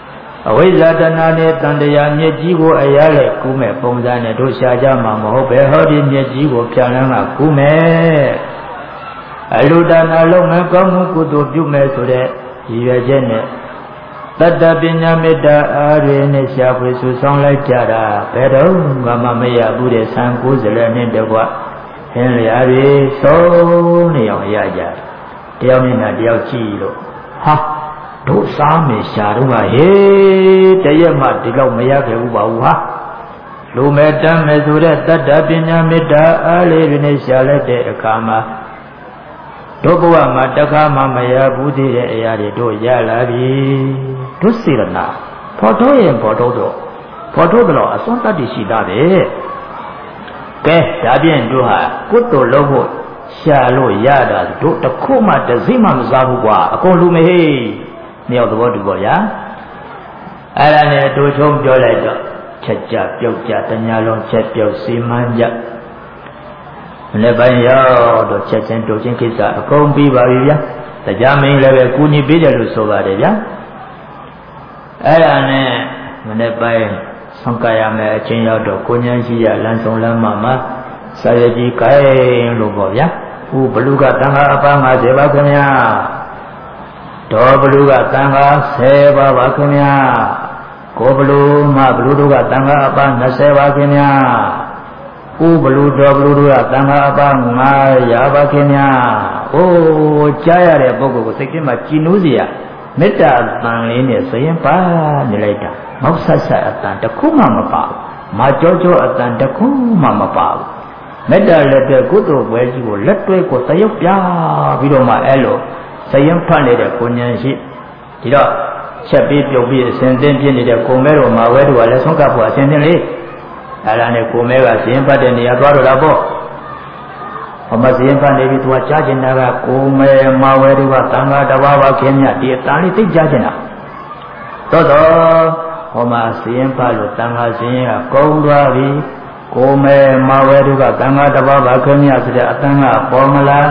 အဝိဇ္ဇာတဏှာနဲ့တန်တရားမြစ်ကြီးကိုအရာလဲကူးမဲ့ပုံစံနဲ့တို့ရှားကြမှာမဟုတ်ပဲဟောဒီမြစ်ကြီးကိုပြန်လန်းကကူးမဲ့အလူဒါနလုံးမဲ့ကောင်းမှုကုသိုလ်ပြုမဲ့ဆိုတဲ့ရည်ရွယ်ချက်နဲ့တတ္တပညာမေတ္တာအားဖြင့်နဲ့ရှားဖွေစုဆောင်လိုက်ကြတာဘယ်တော့မှမရဘူးတဲ့ဆံကိုယ်စလည်းနဲ့တကွဟင်းလျာတွေဆုံးနေအောင်ရကြတယောက်မျက်နှာတယောက်ကြည့်လို့ဟာတို့စားမယ်ရှာတော့ကဟေးတရက်မှဒီလောက်မရခဲ့ဘူးပါဘူးဟာလူမဲ့တမ်းမဲ့ဆိုတဲ့တတ္တပညာမေတ္တာအားလေးတွေနဲ့ရှာလိုက်တဲ့အခါမှာတို့ဘဝမှာတခါမှမရဘူးသေးတဲ့အရာတွေတို့ရလာပြီတို့စေရနာဖော်ထုတ်ရင်ဖော်ထုတ်တော့ဖော်ထုတ်တော့အစွမ်းတတ္တိရှိတာပဲကဲဒါဖြင့်တို့ဟာကုသိုလ်လုပ်ဖို့ရှာလို့ရတာတို့တခုမှတစ်စိမှမစားဘူးကွာအကုန်လူမဟေးမြောက်သဘောတူပါဗျာအဲ့ဒါနဲ့တို့ချုံပြောလိုက်တော့ချက်ကြပြုတ်ကြတညာလုံးချက်ပြုတ်စီမံကြမနေ့ပိုင်းရောက်တော့ချက်ချင်းတို့ချင်းကိစ္စအကုန်ပြီးပါပြီဗျာတရားမင်းလည်းပဲကူညီပေးတယ်လို့ဆိုပါတယ်ဗျာအဲ့ဒါနဲ့မနေ့ပိုင်းဆောင်ကြရမယ်အချင်းရောက်တော့ကိုဉ္ဇဉ်ရှိရလမ်းဆောင်လမ်းမှာမှာစာရကြီးကိုင်းလို့ပေါ့ဗျာဥဘလူကတန်ခါအပန်း၅၀ပါခင်ဗျာဒေါ်ဘလူကတန်ခါ၁၀ပါပါခင်ဗျာကိုဘလူမဘလူတို့ကတန်ခါအပန်း၂၀ပါခင်ဗျာဥဘလူဒေါ်ဘလူတို့ကတန်ခါအပန်း၅ရာပါခင်ဗျာအိုးကြားရတဲ့ပုဂ္ဂိုလ်ကိုစိတ်ထဲမှာကြည်နူးစရာမေတ္တာအတန်လေးနဲ့ဆိုရင်ပါနေလိုက်တာမောက်ဆက်ဆက်အတန်တစ်ခုမှမပါဘူးမာကြောကြောအတန်တစ်ခုမှမပါဘူးမေတ္တာလက်တဲ့ကုသိုလ်ပွဲကြီးကိုလက်တွဲကိုသရုပ်ပြပြီးတော့မှအဲ့လိုစရင်ဖတ်နေတဲ့ကိုဉာဏ်ရှိဒီတော့ချက်ပြီးပြုတ်ပြီးအစဉ်သင်းပြနေတဲ့ကိုမဲတော်မှာဝဲတို့ကလည်းဆုံးကပ်ဖို့အစဉ်သင်းလေးအဲ့ဒါနဲ့ကိုမဲကစရင်ဖတ်တဲ့နေရာသွားတော့တာပေါ့ဟောမစရင်ဖတ်နေပြီသူကကြားကျင်တာကကိုမဲမှာဝဲတို့ကတန်ခါတစ်ပါးပါခင်ဗျဒီအတန်လေးသိကြားကျင်တာတော့တော့ဟောမစရင်ဖတ်လို့တန်ခါစရင်ကကုန်းသွားပြီကိုမဲမှာဝဲတို့ကတန်ခါတစ်ပါးပါခင်ဗျဆိုတဲ့အတန်ကပေါ်မလား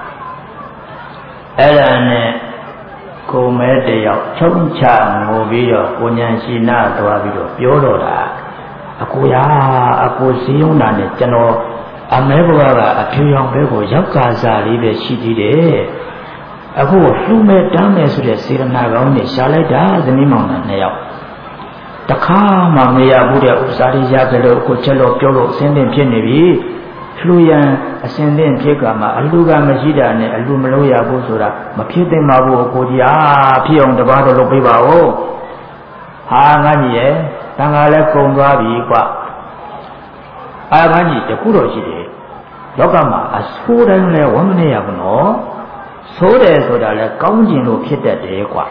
အဲ့ဒါနဲ့ကိုမဲတယောက်ချုံချငိုပြီးတော့ကိုဉာဏ်ရှိနာသွားပြီးတော့ပြောတော့တာအကိုရာအကိုစည်းရုံးတာနဲ့ကျွန်တော်အမဲဘဝကအဖြူရောင်ဘဲကိုရောက်ကားစားလေးပဲရှိသေးတယ်အခုလှူမဲ့တမ်းမဲ့ဆိုတဲ့စေရနာကောင်းနဲ့ရှားလိုက်တာသမီးမောင်နှံနှစ်ယောက်တခါမှမရဘူးတဲ့ဥစ္စာတွေရကြလို့ကိုချက်လို့ပြောလို့အစင်းသင်ဖြစ်နေပြီလှူရန်အစဉ်သင်ဖြစ်ကမှာအလူကမရှိတာနဲ့အလူမလို့ရဘူးဆိုတာမဖြစ်သင့်ပါဘူးကိုကြီးအားဖြစ်အောင်တပါးတော့လုပ်ပေးပါဦးဟာငါကြီးရဲ့တန်ခါလဲကုံသွားပြီကွအာငါကြီးတခုတော့ရှိတယ်လောကမှာအဆိုးတိုင်းလဲဝမ်းမနေရဘူးနော်ဆိုးတယ်ဆိုတာလဲကောင်းကျင်လို့ဖြစ်တတ်တယ်ကွ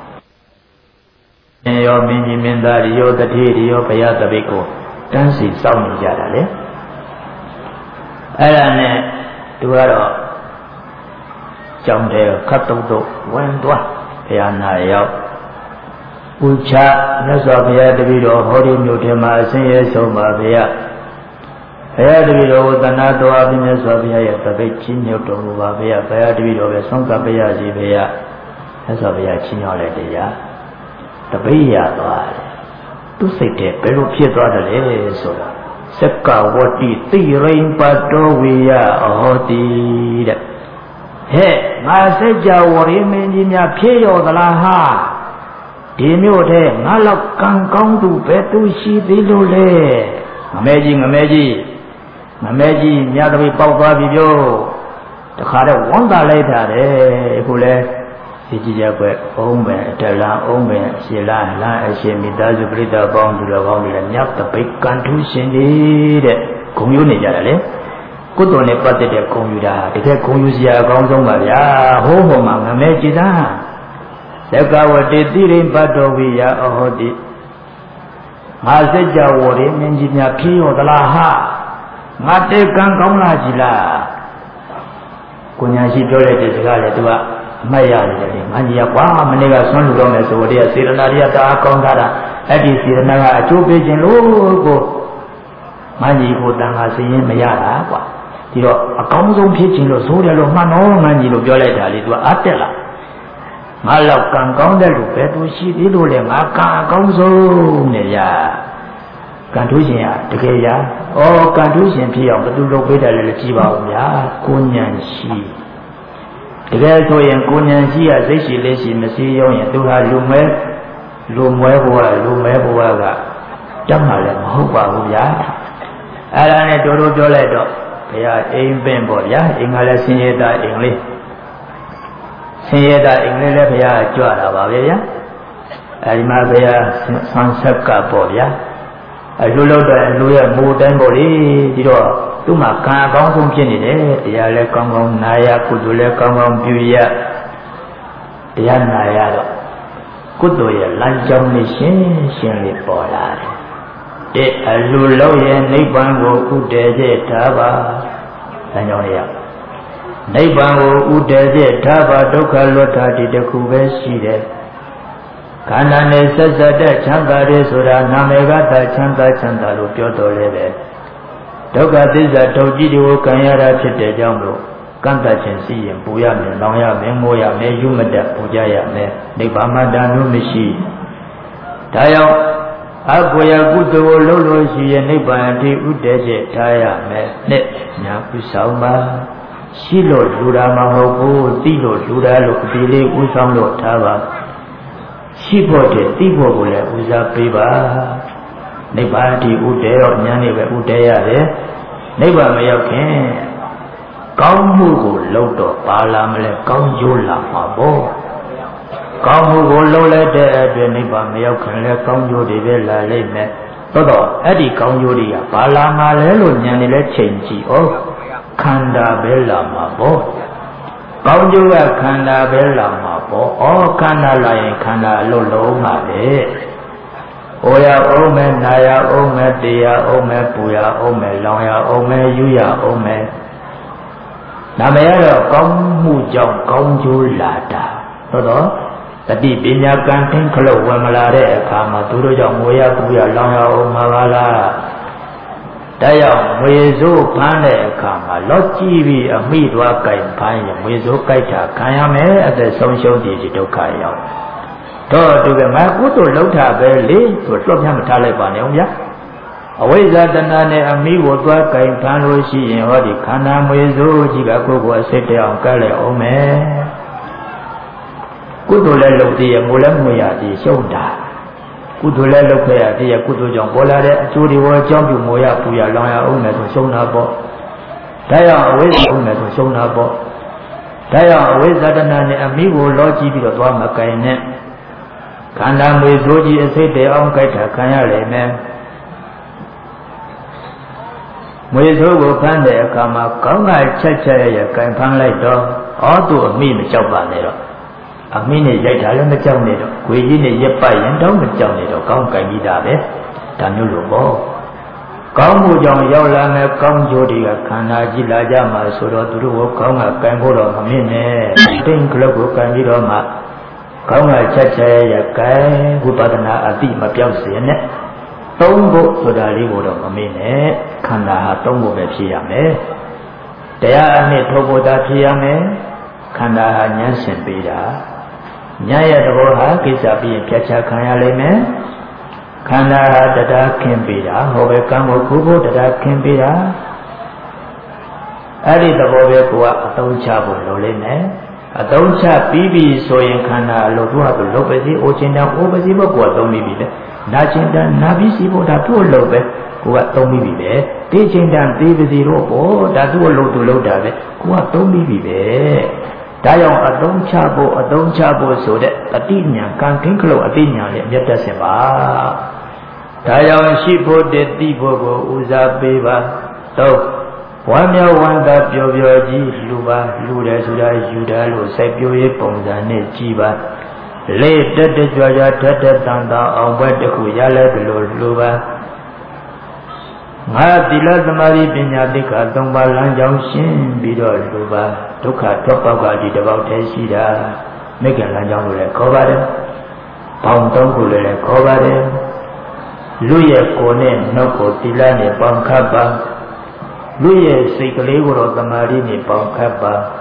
အင်းရောမင်းကြီးမင်းသားရောတတိရောဘုရားတပိတ်ကိုတန်းစီစောင့်နေကြတာလေအဲ့ဒါနဲ့သူကတော့ကြောင်းတယ်ခတ်တုတ်တုတ်ဝင်သွားဘုရားနာရောက်ပူချမြတ်စွာဘုရားတပည့်တော်ဟောဒီမြို့ထဲမှာအစဉ်ရဲဆုံးပါဘုရားဘုရားတပည့်တော်ကိုတဏှာတော်အပြင်မြတ်စွာဘုရားရဲ့တပိတ်ချင်းမြတ်တော်မူပါဘုရားဘုရားတပည့်တော်ပဲဆုံးကပ်ဘုရားကြီးဘုရားမြတ်စွာဘုရားချင်းရောက်လိုက်တရားတပိတ်ရသွားတယ်သူစိတ်ထဲဘယ်လိုဖြစ်သွားတယ်လဲဆိုတာစက္ကဝတိတိရိမ့်ပတောဝေယအဟောတိတဲ့ဟဲ့ငါစက္ကဝရိမင်းကြီးများဖြည့်ရောသလားဟာဒီမျိုးထဲငါလောက်ကံကောင်းသူပဲသူရှိသေးလို့လေငမဲကြီးငမဲကြီးငမဲကြီးမြတ်တပိပေါက်သွားပြီပြောတခါတော့ဝမ်းသာလိုက်တာတဲ့အခုလဲဒီကြည်ရက်ွယ်အုံးပဲတလန်အုံးပဲရှည်လားလမ်းအရှင်မိသားစုပြိတ္တာပေါင်းသူတော်ကောင်းတွေလည်းမြတ်တပိကံထူးရှင်ကြီးတဲ့ဂုံယူနေကြတယ်လေကုသိုလ်နဲ့ပတ်သက်တဲ့ဂုံယူတာတကယ်ဂုံယူစရာအကောင်းဆုံးပါဗျာဟိုးဟိုမှာငမဲကြည်သားသက္ကဝတိတိရိပတ္တောဝိယအဟောတိငါစัจ java ဝရေမင်းကြီးများဖြည့်ရောသလားဟာငါတေကံကောင်းလားကြီးလားကိုညာရှိပြောလိုက်တဲ့စကားလေသူကအမှတ်ရတယ်လေငါကြီးကကွာမနေ့ကဆွမ်းလူတော့မယ်ဆိုတော့စေရနာတွေကတအားကောင်းတာအဲ့ဒီစေရနာကအကျိုးပေးခြင်းလို့ကိုငါကြီးကိုတန်ခါစည်ရင်မရတာကွာဒီတော့အကောင်းဆုံးဖြစ်ခြင်းလို့ဆိုတယ်လို့မှန်တော့ငါကြီးလို့ပြောလိုက်တာလေသူကအားတက်လာငါလောက်ကံကောင်းတဲ့လူပဲသူရှိသေးလို့လေငါကံအကောင်းဆုံးနဲ့ရကံထူးရှင်ရတကယ်ရဩကံထူးရှင်ဖြစ်အောင်ဘယ်သူလုပ်ပေးတယ်လဲကြည့်ပါဦးဗျာကိုဉာဏ်ရှိတကယ်ဆိုရင်ကိုဉာဏ်ရှိရစိတ်ရှိလေးရှိမစည်းရုံးရင်သူဟာလူမဲလူမွဲဘဝလူမဲဘဝကတတ်မှလည်းမဟုတ်ပါဘူးဗျာအဲ့ဒါနဲ့တို့တို့ပြောလိုက်တော့ဘုရားအိမ်ပင်ပေါ့ဗျာအိမ်ကလည်းဆင်းရဲတာအိမ်လေးဆင်းရဲတာအိမ်လေးလည်းဘုရားကြွတာပါပဲဗျာအဲဒီမှာဘုရားဆန်းဆက်ကပေါ့ဗျာအလူလို့တော့လူရဲ့မူတိုင်းပေါ့လေဒီတော့သူ့မှာကံအကောင်းဆုံးဖြစ်နေတယ်တရားလည်းကောင်းကောင်းနာရကုသိုလ်လည်းကောင်းကောင်းပြုရတရားနာရတော့ကုသိုလ်ရဲ့လမ်းကြောင်းလေးရှင်းရှင်းလေးပေါ်လာတယ်တဲ့အလူလို့ရဲ့နိဗ္ဗာန်ကိုဥတည်စေထားပါလမ်းကြောင်းလေးရနိဗ္ဗာန်ကိုဥတည်စေထားပါဒုက္ခလွတ်တာဒီတစ်ခုပဲရှိတယ်ခန္ဓာနဲ့ဆက်ဆက်တဲ့ချမ်းသာတွေဆိုတာနာမည်ကသာချမ်းသာချမ်းသာလို့ပြောတော်လဲတယ်ဒုက္ခသစ္စာထုတ်ကြည့်တွေကိုခံရတာဖြစ်တဲ့ကြောင့်လို့ကန့်တတ်ခြင်းရှိရင်ပူရမယ်လောင်ရမယ်ငိုရမယ်ယူမတတ်ပူကြရမယ်နိဗ္ဗာန်မှာတန်လို့မရှိဒါကြောင့်အကွေယကုသိုလ်ကိုလုပ်လို့ရှိရင်နိဗ္ဗာန်အထိဥတည်ချက်ထားရမယ်နဲ့ညာဥဆောင်ပါရှိလို့လူတာမဟုတ်ဘူးသိလို့လူတာလို့ဒီလေးဥဆောင်လို့ထားပါရှိဖို့တဲ့သိဖို့ကိုလည်းဦးစားပေးပါနိဗ္ဗာန်ဒီဥတည်တော့ဉာဏ်နဲ့ပဲဥတည်ရတယ်နိဗ္ဗာန်မရောက်ခင်ကောင်းမှုကိုလုပ်တော့ပါလာမလဲကောင်းကျိုးလာမှာပေါ့ကောင်းမှုကိုလုပ်လိုက်တဲ့အတွက်နိဗ္ဗာန်မရောက်ခင်လည်းကောင်းကျိုးတွေပဲလာလိမ့်မယ်သို့တော့အဲ့ဒီကောင်းကျိုးတွေကပါလာမှာလဲလို့ဉာဏ်နဲ့လည်းချိန်ကြည့်ဩခန္ဓာပဲလာမှာပေါ့ကောင်းကျိုးကခန္ဓာပဲလာမှာပေါ့ဩခန္ဓာလာရင်ခန္ဓာအလုံးလုံးပါပဲဩရအောင်မယ်နာရအောင်မယ်တရားအောင်မယ်ပူရအောင်မယ်လောင်ရအောင်မယ်ယူရအောင်မယ်နာမည်ကတော့ကောင်းမှုကြောင့်ကောင်းကျိုးလာတာသို့တော့တတိပညာကံထင်းခလုတ်ဝင်မလာတဲ့အခါမှာသူတို့ကြောင့်ငွေရပူရလောင်ရအောင်မှာပါလားတရားငွေစိုးဖမ်းတဲ့အခါမှာလော့ကြည့်ပြီးအမိသွားကြိုင်ဖမ်းရင်ငွေစိုးကြိုက်တာခံရမယ်အသက်ဆုံးရှုံးတည်ဒီဒုက္ခရောက်တော့သူကမကုသိုလ်လောက်တာပဲလေသူလွတ်ပြမထားလိုက်ပါနဲ့ဦးဗျာအဝိဇ္ဇာတဏှာနဲ့အမိကိုသွားကြိုင်ဖမ်းလို့ရှိရင်ဟောဒီခန္ဓာငွေစိုးကြီးကကိုယ်ကိုအစစ်တအောင်ကဲလိုက်အောင်မယ်ကုသိုလ်လည်းလုပ်သေးရမိုးလည်းမွေရသေးရှုံးတာကုသိုလ်လည်းလုပ်ခဲ့ရသေးရကုသိုလ်ကြောင့်ပေါ်လာတဲ့အကျိုးတွေကိုအကြောင်းပြုမိုးရပူရလောင်ရအောင်မယ်ဆိုရှုံးတာပေါ့ဒါကြောင့်အဝိဇ္ဇာအောင်မယ်ဆိုရှုံးတာပေါ့ဒါကြောင့်အဝိဇ္ဇာတဏှာနဲ့အမိကိုလောကြည့်ပြီးတော့သွားမကြိုင်နဲ့ခန္ဓာငွေစိုးကြီးအစစ်တအောင်ကြိုက်တာခံရလိမ့်မယ်ငွေစိုးကိုဖမ်းတဲ့အခါမှာကောင်းကချက်ချက်ရရကင်ဖမ်းလိုက်တော့ဩသူအမိမကြောက်ပါနဲ့တော့အမိနဲ့ရိုက်တာလည်းမကြောက်နဲ့တော့ငွေကြီးနဲ့ရက်ပတ်ရင်တော့မကြောက်နဲ့တော့ကောင်းကင်ကြီးတာပဲဒါမျိုးလိုပေါ့ကောင်းမှုကြောင့်ရောက်လာမဲ့ကောင်းကျိုးတွေကခန္ဓာကြီးလာကြမှာဆိုတော့သူတို့ကိုကောင်းကကင်ဖို့တော့မမြင်နဲ့တင်းကလပ်ကိုကင်ပြီးတော့မှကောင်းကချက်ချက်ရကင်ဝိပဿနာအတိမပြောက်စေနဲ့သုံးဖို့ဆိုတာလေးကိုတော့မမေ့နဲ့ခန္ဓာဟာသုံးဖို့ပဲဖြစ်ရမယ်တရားအနှစ်ထုတ်ဖို့သာဖြစ်ရမယ်ခန္ဓာဟာဉာဏ်ရှင်ပေးတာဉာဏ်ရဲ့သဘောဟာကိစ္စပြီးရင်ဖြတ်ချခံရလိမ့်မယ်ခန္ဓာဟာတရားခင်ပေးတာဟောပဲကံကိုခုဖို့တရားခင်ပေးတာအဲ့ဒီသဘောပဲကိုကအသုံးချဖို့လိုလိမ့်မယ်အသုံးချပြီးပြီဆိုရင်ခန္ဓာအလိုသူ့ဟာသူလုပ်ပဲစီအိုချင်တာအိုပဲစီဘကိုကသုံးပြီးပြီလေနာကျင်တန်နာပြီးစီဖို့ဒါသူ့လို့ပဲကိုကသုံးပြီးပြီပဲသိကျင်တန်သိပါစီတော့ပေါ့ဒါသူ့လို့သူလုပ်တာပဲကိုကသုံးပြီးပြီပဲဒါကြောင့်အသုံးချဖို့အသုံးချဖို့ဆိုတဲ့အတိညာကံခင်းခလို့အတိညာနဲ့အမျက်တက်စင်ပါဒါကြောင့်ရှိဖို့တည်သိဖို့ကိုဦးစားပေးပါတော့ဝမ်းမြောက်ဝမ်းသာပျော်ပျော်ကြီးလူပါလူတယ်ဆိုတာယူတာလို့စိုက်ပျိုးရေးပုံစံနဲ့ကြည်ပါလေတက်တက်ကြွကြွထက်တက်တန်တောင်အောင်ဘက်တစ်ခုရလဲဘလို့လူပါငါသီလသမာဓိပညာသိက္ခာသုံးပါးလမ်းကြောင်းရှင်းပြီးတော့လူပါဒုက္ခထွက်ပေါက်ကဒီတစ်ပေါက်တည်းရှိတာမိခင်လမ်းကြောင်းလို့လည်းခေါ်ပါတယ်ပေါင်းသုံးခုလည်းခေါ်ပါတယ်လူရဲ့ကိုယ်နဲ့နှုတ်ကိုသီလနဲ့ပေါင်းခတ်ပါလူရဲ့စိတ်ကလေးကိုတော့သမာဓိနဲ့ပေါင်းခတ်ပါ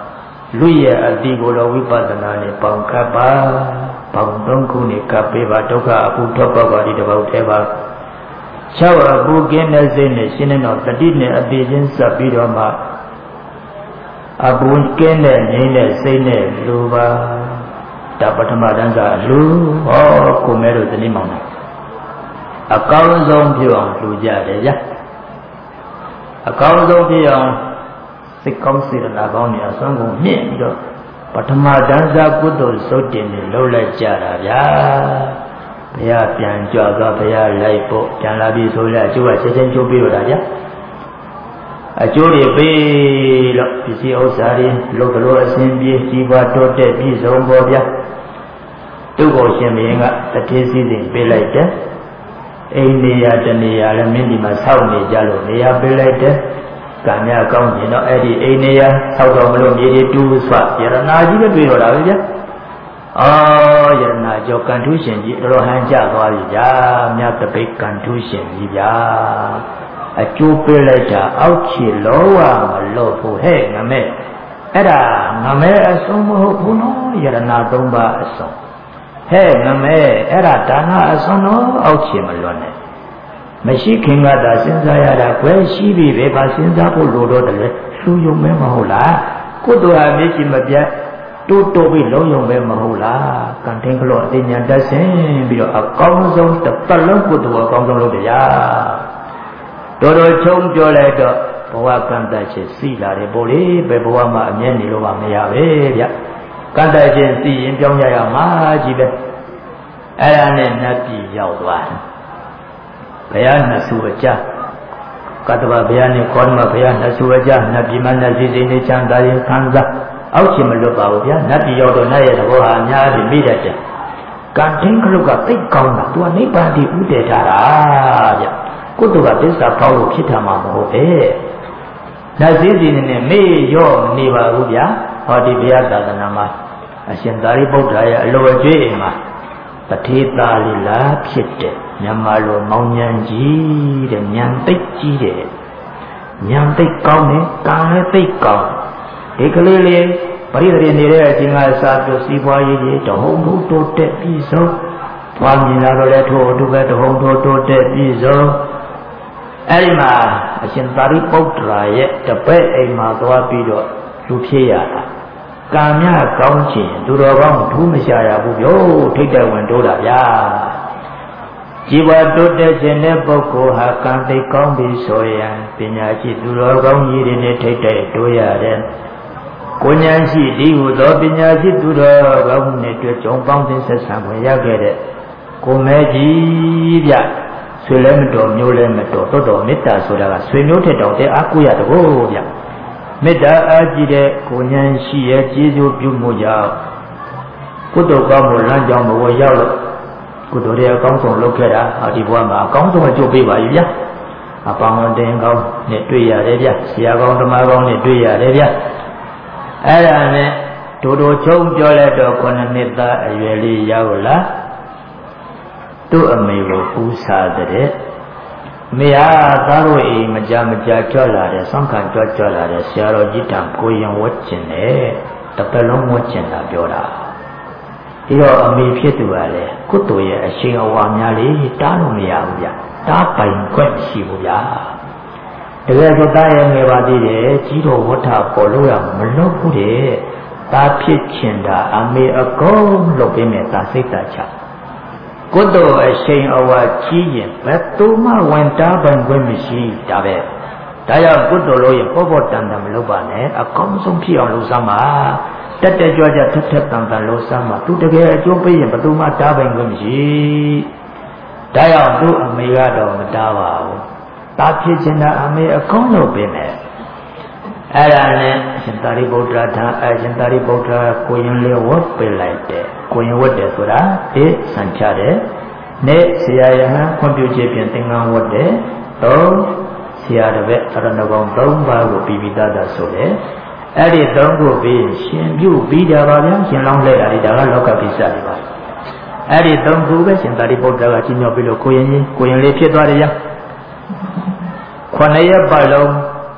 လူရဲ့အတိကိုတော့ဝိပဿနာနဲ့ပေါင်းကပ်ပါပေါင်းသုံးခုနဲ့ကပ်ပေးပါဒုက္ခအပူထွက်ပါပါဒီတပေါက်သေးပါ၆အပူကင်းတဲ့စိတ်နဲ့ရှင်းနေတော့တတိနဲ့အတိချင်းစပ်ပြီးတော့မှအပူကင်းတဲ့ငြိမ်းတဲ့စိတ်နဲ့လူပါဒါပထမတန်းကလူဟောကိုမဲတို့တနည်းမောင်းတာအကောင်းဆုံးဖြစ်အောင်လူကြတယ်ဗျာအကောင်းဆုံးဖြစ်အောင်စိတ်ကောင်းစေတနာကောင်းနေအစွမ်းကုန်မြင့်ပြီးတော့ပထမတန်းစားကုသိုလ်စုတ်တင်နေလှုပ်လိုက်ကြတာဗျာဘုရားပြန်ကြွသွားဘုရားလိုက်ဖို့ပြန်လာပြီဆိုရအကျိုးကချက်ချင်းကျိုးပြီးတော့ဒါဗျာအကျိုးတွေပေးလို့ပစ္စည်းဥစ္စာတွေလုတ်ကလေးအစဉ်ပြေကြီးပွားတိုးတက်ပြည့်စုံပေါ်ဗျာသူ့ကိုရှင်မင်းကတတိစည်းစိမ်ပေးလိုက်တယ်အိမ်နေရာတနေရာလည်းမင်းဒီမှာဆောက်နေကြလို့နေရာပေးလိုက်တယ်ကံများကောင်းရင်တော့အဲ့ဒီအိမ်နေရာဆောက်တော်မလို့မြေတွေတူးဆွယရနာကြီးပဲတွေ့တော့တာပဲဗျာအော်ယရနာကျော်ကံထူးရှင်ကြီးတော်ဟန်ကြသွားပြီဗျာမြတ်တပိတ်ကံထူးရှင်ကြီးဗျာအကျိုးပေးလိုက်တာအောက်ခြေလောဝမလို့ဖို့ဟဲ့ငမဲအဲ့ဒါငမဲအစုံမဟုတ်ဘူးနော်ယရနာသုံးပါအစုံဟဲ့ငမဲအဲ့ဒါဒါနအစုံတော့အောက်ခြေမလွတ်နဲ့မရှိခင်ကသာစဉ်းစားရတာကွယ်ရှိပြီပဲပါစဉ်းစားဖို့လိုတော့တယ်လူယုံမဲမဟုတ်လားကုသိုလ်အမြင့်ကြီးမပြတ်တိုးတိုးပြီးလုံးယုံပဲမဟုတ်လားကံထင်းကလို့အသိဉာဏ်တက်ဆင်းပြီးတော့အကောင်းဆုံးတစ်ပတ်လုံးကုသိုလ်အကောင်းဆုံးလုပ်ကြရတော်တော်ချုံပြောလိုက်တော့ဘဝကံတက်ခြင်းစီလာတယ်ပို့လေဘယ်ဘဝမှာအမြဲနေလို့မရပဲဗျကံတက်ခြင်းစီရင်ပြောင်းရရမှာကြီးပဲအဲ့ဒါနဲ့နတ်ပြည်ရောက်သွားဘုရားနှစ်ဆူအကြကတ္တဗဘုရားနဲ့ခေါ်မှာဘုရားနှစ်ဆူအကြနတ်ပြည်မှာနတ်စီစိနေချမ်းသာရင်ခံစားအောက်ချင်မလွတ်ပါဘူးဗျာနတ်ပြည်ရောက်တော့နတ်ရဲ့သဘောဟာအများကြီးမိတတ်တယ်ကံတင်းခလုတ်ကသိကောင်းတာသူကနိဗ္ဗာန်တည်ဥတည်ထားတာဗျကုသိုလ်ကသစ္စာပေါလို့ဖြစ်တာမှမဟုတ်ပဲနတ်စည်းစီနေနဲ့မေ့ရော့နေပါဘူးဗျာဟောဒီဘုရားသာသနာမှာအရှင်သာရိပုတ္တရာရဲ့အလိုအကျွေးအိမ်မှာပထေသာလီလာဖြစ်တဲ့မြန်မာလိုမောင်ဉဏ်ကြီးတဲ့ဉာဏ်သိကြီးတဲ့ဉာဏ်သိကောင်းတယ်ကံလည်းသိကောင်းဒီကလေးလေးပရိသေနေတဲ့အချိန်ကစားပြစီးပွားရေးတွေတဟုန်ထိုးတိုးတက်ပြီးဆုံးပွားမြင်လာတော့လည်းထို့အတူပဲတဟုန်ထိုးတိုးတက်ပြီးဆုံးအဲဒီမှာအရှင်သာရိပုတ္တရာရဲ့တပည့်အိမ်မှာသွားပြီးတော့လူဖြစ်ရတာကံမြကောင်းခြင်းသူတော်ကောင်းထူးမရှာရဘူးပြောထိတ်တဲ့ဝင်တိုးတာဗျာជីវတိုးတက်ခြင်းတဲ့ပုဂ္ဂိုလ်ဟာကံသိကောင်းပြီဆိုရင်ပညာရှိသူတော်ကောင်းကြီးတွေနဲ့ထိတ်တဲ့တိုးရတယ်ကိုဉာဏ်ရှိဒီဟုသောပညာရှိသူတော်ကောင်းနဲ့တွေ့ကြုံပေါင်းသင်းဆက်ဆံခွင့်ရခဲ့တဲ့ကိုမဲကြီးဗျဆွေလည်းမတော်မျိုးလည်းမတော်တော်တော်မေတ္တာဆိုတာကဆွေမျိုးထက်တောင်တဲ့အားကိုရတကောဗျမေတ္တာအားကြီးတဲ့ကိုဉာဏ်ရှိရဲ့ကျေးဇူးပြုမှုကြောင့်ကုသိုလ်ကောင်းမှုလမ်းကြောင်းဘဝရောက်လို့ကုသိုလ်တွေအကောင်းဆုံးလုပ်ခဲ့တာဒီဘဝမှာအကောင်းဆုံးအကျိုးပေးပါပြီဗျအပေါင်းအသင်းကောင်းနဲ့တွေ့ရတယ်ဗျဆရာကောင်းဓမ္မကောင်းနဲ့တွေ့ရတယ်ဗျအဲ့ဒါနဲ့ဒိုဒိုချုံပြောလိုက်တော့ခုနှစ်နှစ်သားအရွယ်လေးရောက်လာသူ့အမေကိုပူစားတဲ့မေဟာသားတို့အိမ်မကြမကြကြွလာတယ်ဆောင်းခံကြွကြွလာတယ်ဆရာတော်ကြီးတံကိုရင်ဝတ်ကျင်တယ်တပလုံးဝတ်ကျင်တာပြောတာဒီတော့အမေဖြစ်သူကလည်းကုသိုလ်ရဲ့အရှင်အဝါများလေးတားလို့မရဘူးဗျတားပိုင်ခွင့်ရှိဘူးဗျတကယ်ဆိုသားရဲ့ငယ်ပါသေးတယ်ကြီးတော်ဝဋ္ဌပေါ်လို့ရမလုပ်ဘူးတဲ့သားဖြစ်ချင်တာအမေအကုန်လုပ်ပေးမယ်သားစိတ်တချကုသိုလ်အရှိန်အဝါကြီးရင်ဘယ်သူမှဝင်တားပိုင်ခွင့်မရှိဒါပဲဒါကြောင့်ကုသိုလ်လို့ရင်ပေါ်ပေါ်တန်တန်မလုပ်ပါနဲ့အကောင်းဆုံးဖြစ်အောင်လုပ်စမ်းပါတက်တက်ကြွကြွထက်ထက်တန်တန်လုပ်စမ်းပါသူတကယ်အကျိုးပေးရင်ဘယ်သူမှတားပိုင်ခွင့်မရှိဒါကြောင့်သူ့အမေကတော့မတားပါဘူးတာဖြစ်ခြင်းတာအမေအကောင်းလုပ်ပေးမယ်အဲ့ဒါနဲ့ရှင်သာရိပုတ္တရာထာအရှင်သာရိပုတ္တရာကိုရင်လေးဝတ်ပေးလိုက်တယ်ကိုရင်ဝတ်တယ်ဆိုတာအေးဆန်ချတယ်နဲ့ဆရာယဟန်ခွန်ပြုခြင်းဖြင့်သင်္ကန်းဝတ်တယ်သုံးဆရာတစ်ပည့်အရဏဂုံသုံးပါးကိုပြီးပြီးသားသားဆိုတယ်အဲ့ဒီသုံးခုပြီးရှင်ပြုပြီးကြပါဗျာရှင်လောင်းလဲတာဒီဒါကလောကပိစ္ဆာတွေပါအဲ့ဒီသုံးခုပဲရှင်သာရိပုတ္တရာကကြီးမြောက်ပြီးလို့ကိုရင်ကြီးကိုရင်လေးဖြစ်သွားတယ်ရခုနှစ်ရက်ပတ်လုံး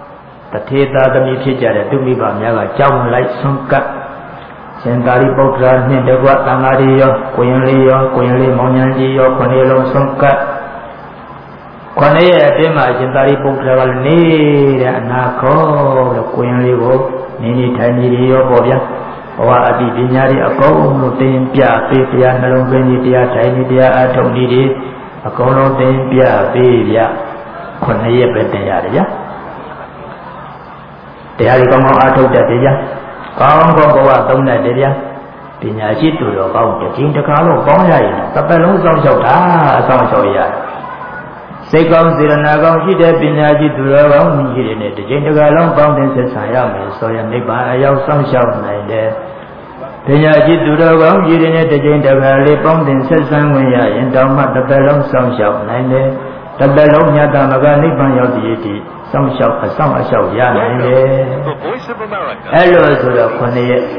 တထေသာသမီးဖြစ်ကြတဲ့သူမိဘများကကြောင်းလိုက်ဆုံးကပ်ရှင်သာရိပုတ္တရာနှင့်တကွသံဃာတွေရောကိုရင်လေးရောကိုရင်လေးမောင်ညာကြီးရောခொနည်းလုံးဆုံးကပ်ခொနည်းရဲ့အပြင်မှာရှင်သာရိပုတ္တရာကလည်းနေတဲ့အနာခေါ်လို့ကိုရင်လေးကိုနေနေထိုင်နေရောပေါ့ဗျာဘဝအတိပညာတွေအကုန်လုံးသင်ပြပေးတရားနှလုံးသွင်းကြီးတရားထိုင်ကြီးတရားအထုံကြီးတွေအကုန်လုံးသင်ပြပေးဗျခုနှစ်ရက်ပဲတင်ရတယ်ဗျတရားတွေကောင်းကောင်းအထုတ်တတ်တယ်ဗျကောင်းကောင်းဘဝသုံးတတ်တယ်ဗျပညာရှိသူတော်ကောင်းတစ်ချိန်တစ်ခါလို့ပေါင်းရရင်တစ်ပတ်လုံးစောင့်ရှောက်တာအဆောင်ရှောက်ရတယ်စိတ်ကောင်းစေရနာကောင်းရှိတဲ့ပညာရှိသူတော်ကောင်းကြီးတွေနဲ့တစ်ချိန်တစ်ခါလုံးပေါင်းတင်ဆက်ဆံရမယ်ဆိုရင်နိဗ္ဗာန်အရောက်စောင့်ရှောက်နိုင်တယ်ပညာရှိသူတော်ကောင်းကြီးတွေနဲ့တစ်ချိန်တစ်ခါလေးပေါင်းတင်ဆက်ဆံဝင်ရရင်တောင်မှတစ်ပတ်လုံးစောင့်ရှောက်နိုင်တယ်တစ်ပတ်လုံးမြတ်တာမကနိဗ္ဗာန်ရောက်တည်တည်စောင့်ရှောက်အဆောင်အရှောက်ရနိုင်တယ်အဲ့လိုဆိုတော့ခொနည်းရက်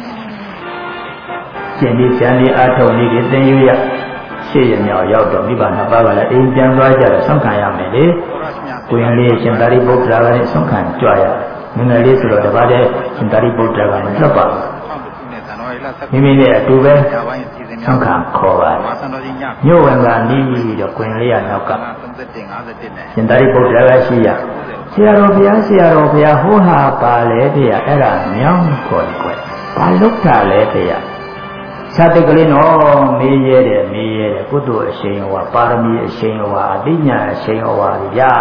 ရှင်ဒီကျန်ဒီအထုံလေးတွေသင်ယူရရှေ့ရမြောက်ရောက်တော့မိဘနှစ်ပါးကလည်းအိမ်ပြန်သွားကြတော့ဆုံးခံရမယ်လေကိုရင်လေးရှင်သာရိပုတ္တရာကလည်းဆုံးခံကြွရတယ်ငယ်ငယ်လေးဆိုတော့တပါးတည်းရှင်သာရိပုတ္တရာကလည်းလွတ်ပါမိမိနဲ့အတူပဲဆုံးခံခေါ်ပါတယ်ညို့ဝင်ကနီးပြီးတော့ကိုရင်လေးကနောက်ကရှင်သာရိပုတ္တရာကရှိရဆရာတော်ဘုရားဆရာတော်ဘုရားဟိုးဟာပါလေဖေရအဲ့ဒါမြောင်းခေါ်တယ်ဘာလုပ်တာလဲဖေရသတ္တကလေးနော်မေးရဲတယ်မေးရဲတယ်ကုသိုလ်အရှိန်ဟောပါရမီအရှိန်ဟောအဋ္ဌညာအရှိန်ဟောဗျာ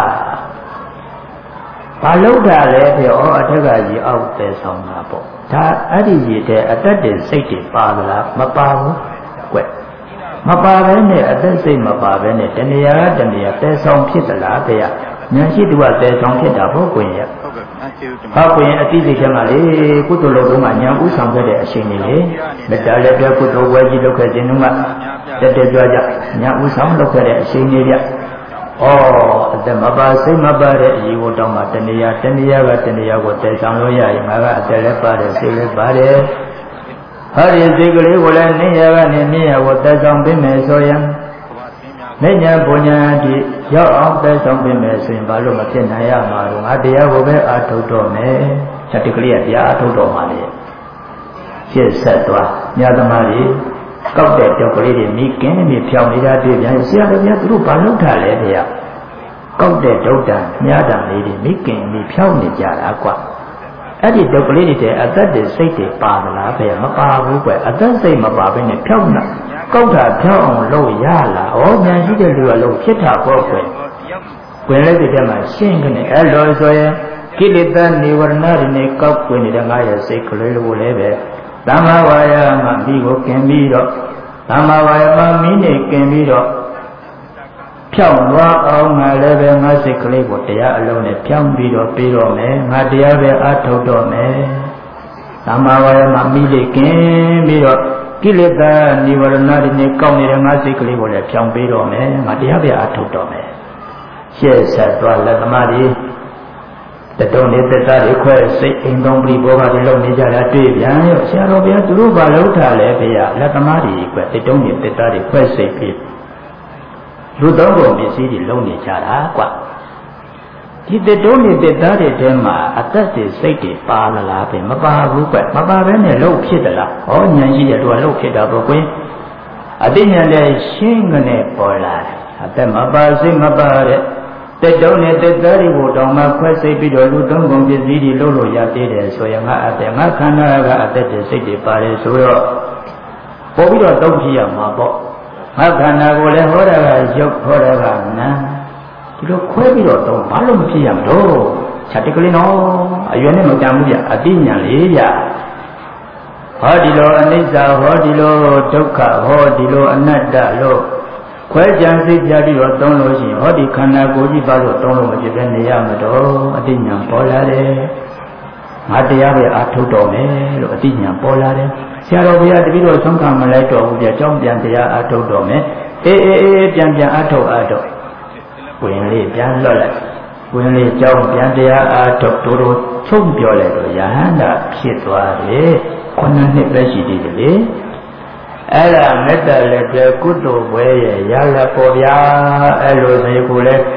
ဘာလုပ်တာလဲဖေဩအထက်ကကြီးအောက်ပဲဆောင်တာပေါ့ဒါအဲ့ဒီကြီးတဲ့အသက်တွေစိတ်တွေပါသလားမပါဘူးကွမပါဘဲနဲ့အသက်စိတ်မပါဘဲနဲ့တဏှာကတဏှာတဲဆောင်ဖြစ်သလားဖေရဉာဏ်ရှိသူကတဲဆောင်ဖြစ်တာပေါ့ကိုရင်ရဟောကိုရင်အတိစိတ်ထဲမှာလေကုသိုလ်လုပ်တော့မှဉာဏ်ဥဆောင်ခဲ့တဲ့အချိန်လေးလေမေတ္တာလည်းပြကုသိုလ်ဝဲကြီးလုပ်ခဲ့ခြင်းတုန်းကတက်တက်ကြွကြဉာဏ်ဥဆောင်လုပ်ခဲ့တဲ့အချိန်လေးပြဩအသက်မပါစိတ်မပါတဲ့အရေးကိုတောင်းမှတဏှာတဏှာကတဏှာကိုတဲဆောင်လို့ရရင်ငါကအသက်လည်းပါတယ်စိတ်လည်းပါတယ်ဟောဒီစိတ်ကလေးကိုလည်းနေရကနေနေရကိုတဲဆောင်ပေးမယ်ဆိုရင်မိညာပူညာတိရောက်အောင်တဲဆောင်ပေးမယ်ဆိုရင်ဘာလို့မဖြစ်နိုင်ရမှာတော့ငါတရားကိုပဲအာထုတ်တော့မယ်ချက်တကလေးကတရားအာထုတ်တော့မှာလေရှင်းဆက်သွားညသမားကြီးကောက်တဲ့ကြောက်ကလေးတွေမိကင်းမိဖြောင်းနေတာတွေ့ပြန်ဆရာတော်ဗျာသူတို့ဘာလုပ်တာလဲဗျာကောက်တဲ့ဒုဒ္ဒံမြားတံလေးတွေမိကင်းမိဖြောင်းနေကြတာကွာအဲ့ဒီဒုက္ခလေးတွေတဲ့အသက်တွေစိတ်တွေပါမလားဗျာမပါဘူးကွအသက်စိတ်မပါဘဲနဲ့ဖြောင်းတာကောက်တာဖြောင်းအောင်လုပ်ရလားဩဉာဏ်ရှိတဲ့လူကလုပ်ဖြစ်တာပေါ့ကွကွယ်လိုက်တဲ့ထဲမှာရှင်းကနေအဲ့လိုဆိုရင်ကိလေသာនិဝရဏတွေနဲ့ကောက်ကွယ်နေတဲ့ငါရဲ့စိတ်ကလေးကိုလည်းပဲသမ္မာဝါယာမမိကိုกินပြီးတော့သမ္မာဝါယာမမိနဲ့กินပြီးတော့ဖြောင်းသွားအောင်ငါလည်းပဲငါစိတ်ကလေးကိုတရားအလုံးနဲ့ဖြောင်းပြီးတော့ပြီးတော့မယ်ငါတရားပဲအထုတ်တော့မယ်သမ္မာဝါယာမမိနဲ့กินပြီးတော့ကိလေသာនិဝရဏတွေနဲ့ကောက်နေတဲ့ငါစိတ်ကလေးကိုလည်းဖြောင်းပြီးတော့မယ်ငါတရားပဲအထုတ်တော့မယ်ရှေ့ဆက်သွားလက်သမားတွေတတုံးနဲ့တက်သားတွေခွဲစိတ်အိမ်တော်ပြီးဘောကတွေလုံနေကြတာတွေ့ပြန်ရောဆရာတော်ဘုရားသူတို့ဘာလုပ်တာလဲဖေရလက်သမားတွေကွတတုံးနဲ့တက်သားတွေခွဲစိတ်ပြီးလူတော်ကုန်ပစ္စည်းတွေလုံနေကြတာကွဒီတတုံးနဲ့တက်သားတွေထဲမှာအသက်တွေစိတ်တွေပါလာလားပဲမပါဘူးကွမပါဘဲနဲ့လှုပ်ဖြစ်သလားဟောဉာဏ်ရှိတဲ့သူကလှုပ်ဖြစ်တာပေါ့ကွအတိညာလည်းရှင်းကနေပေါ်လာတယ်အသက်မပါစိတ်မပါတဲ့တက်တုံးနဲ့တက်သားတွေကိုတောင်မှခွဲစိတ်ပြီးတော့လူသုံးကုန်ပစ္စည်းတွေလှုပ်လို့ရသေးတယ်ဆိုရင်ငါအသက်ငါခန္ဓာကအသက်တွေစိတ်တွေပါတယ်ဆိုတော့ပို့ပြီးတော့တုံးဖြစ်ရမှာပေါ့ငါခန္ဓာကိုလည်းဟောတာကရုပ်ဟောတာကနာဒီလိုခွဲပြီးတော့တုံးဘာလို့မဖြစ်ရမလို့ချက်တကလေးနော်အရွယ်နဲ့မကြမ်းဘူးဗျအတိညာလေးဗျဟောဒီလိုအနိစ္စဟောဒီလိုဒုက္ခဟောဒီလိုအနတ္တလို့ခွဲကြံစိတ်ကြပြီးတော့သုံးလို့ရှိရင်ဟောဒီခန္ဓာကိုယ်ကြီးပါလို့သုံးလို့မဖြစ်ဘဲနေရမှာတော့အတိညာပေါ်လာတယ်ငါတရားပဲအာထုတ်တော်မယ်လို့အတိညာပေါ်လာတယ်ဆရာတော်ဘုရားတပည့်တော်ဆုံးခံမလိုက်တော့ဘူးပြအကြောင်းပြန်တရားအာထုတ်တော်မယ်အေးအေးအေးပြန်ပြန်အာထုတ်အာထုတ်ဝင်လေးပြန်လွတ်လိုက်ဝင်လေးအကြောင်းပြန်တရားအာထုတ်တို့တို့ချုပ်ပြောလိုက်တော့ယဟန္တာဖြစ်သွားတယ်ခုနှစ်နှစ်ပဲရှိသေးတယ်လေအဲ့ဒါမေတ္တာလက်တဲ့ကုသိုလ်ဘွဲရဲ့ရလပေါ်ဗျာအဲ့လိုဆိုရင်ကိုလည်း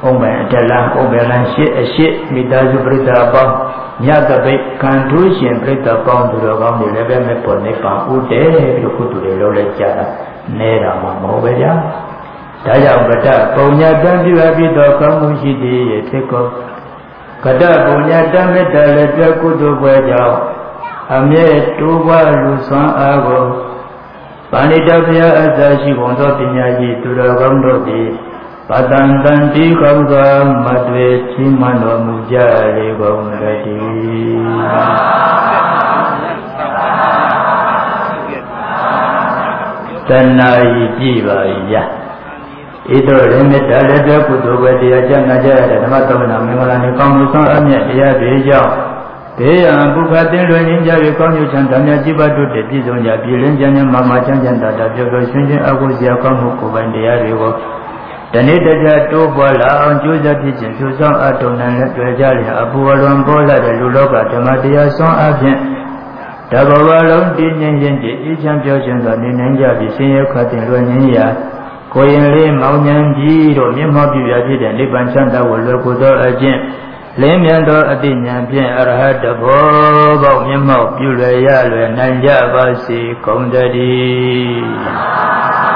ông mẹ trẻ lang ông mẹ lang shit a shit mi ta ju prita bang nhà ta bị can thu xiên prita bang tu lo bang thì lấy bên mấy phần này bang u tế rồi khu tu để lo lấy trả nè là mà mổ về đó đã giàu bát ta bầu nhà đam đi vào bị đó không muốn gì thì thế cô cái đó bầu nhà đam hết đã lấy cho cô tu về giàu âm nhẹ tu qua lu sang áo bản đi đâu bây giờ ở chỉ công tác bên nhà gì tu lo công đó thì Bà tàn tàn tí không có mà tuệ chỉ mà nó mù cha lì gồm ra đi. Tân này chỉ vậy ya. Ít rồi đến mấy đứa lớn đứa cụ tổ về thì chắc ngay giờ để nó tao làm mình làm những con nuôi sống âm nhẹ thì ya bị giàu. Thế à, bố phát triển rồi những gia vị con nhiều chẳng tham gia chỉ bắt được để đi dùng nhà bị lên cho nên mà mà chẳng chẳng đạt được rồi xuyên xuyên áo quần giàu con hút của bạn để ya bị gồm. Tani daja to bola on juja thi chin thu song a ton nan let twe ja li a bu lon bo la de lu loka dhamma taya song a phyin da ba ba long ti nyin yin ji yi chan pyo chin so ni nan ja bi sin ye khat tin lo nyin ya ko yin le maung nyan ji do myet ma pyu ya phit de nipan chanta wo lo ko do a chin lin myan do a ti nyan phyin a rahat ta bo bauk myet ma pyu lwe ya lwe nan ja ba si kaung da di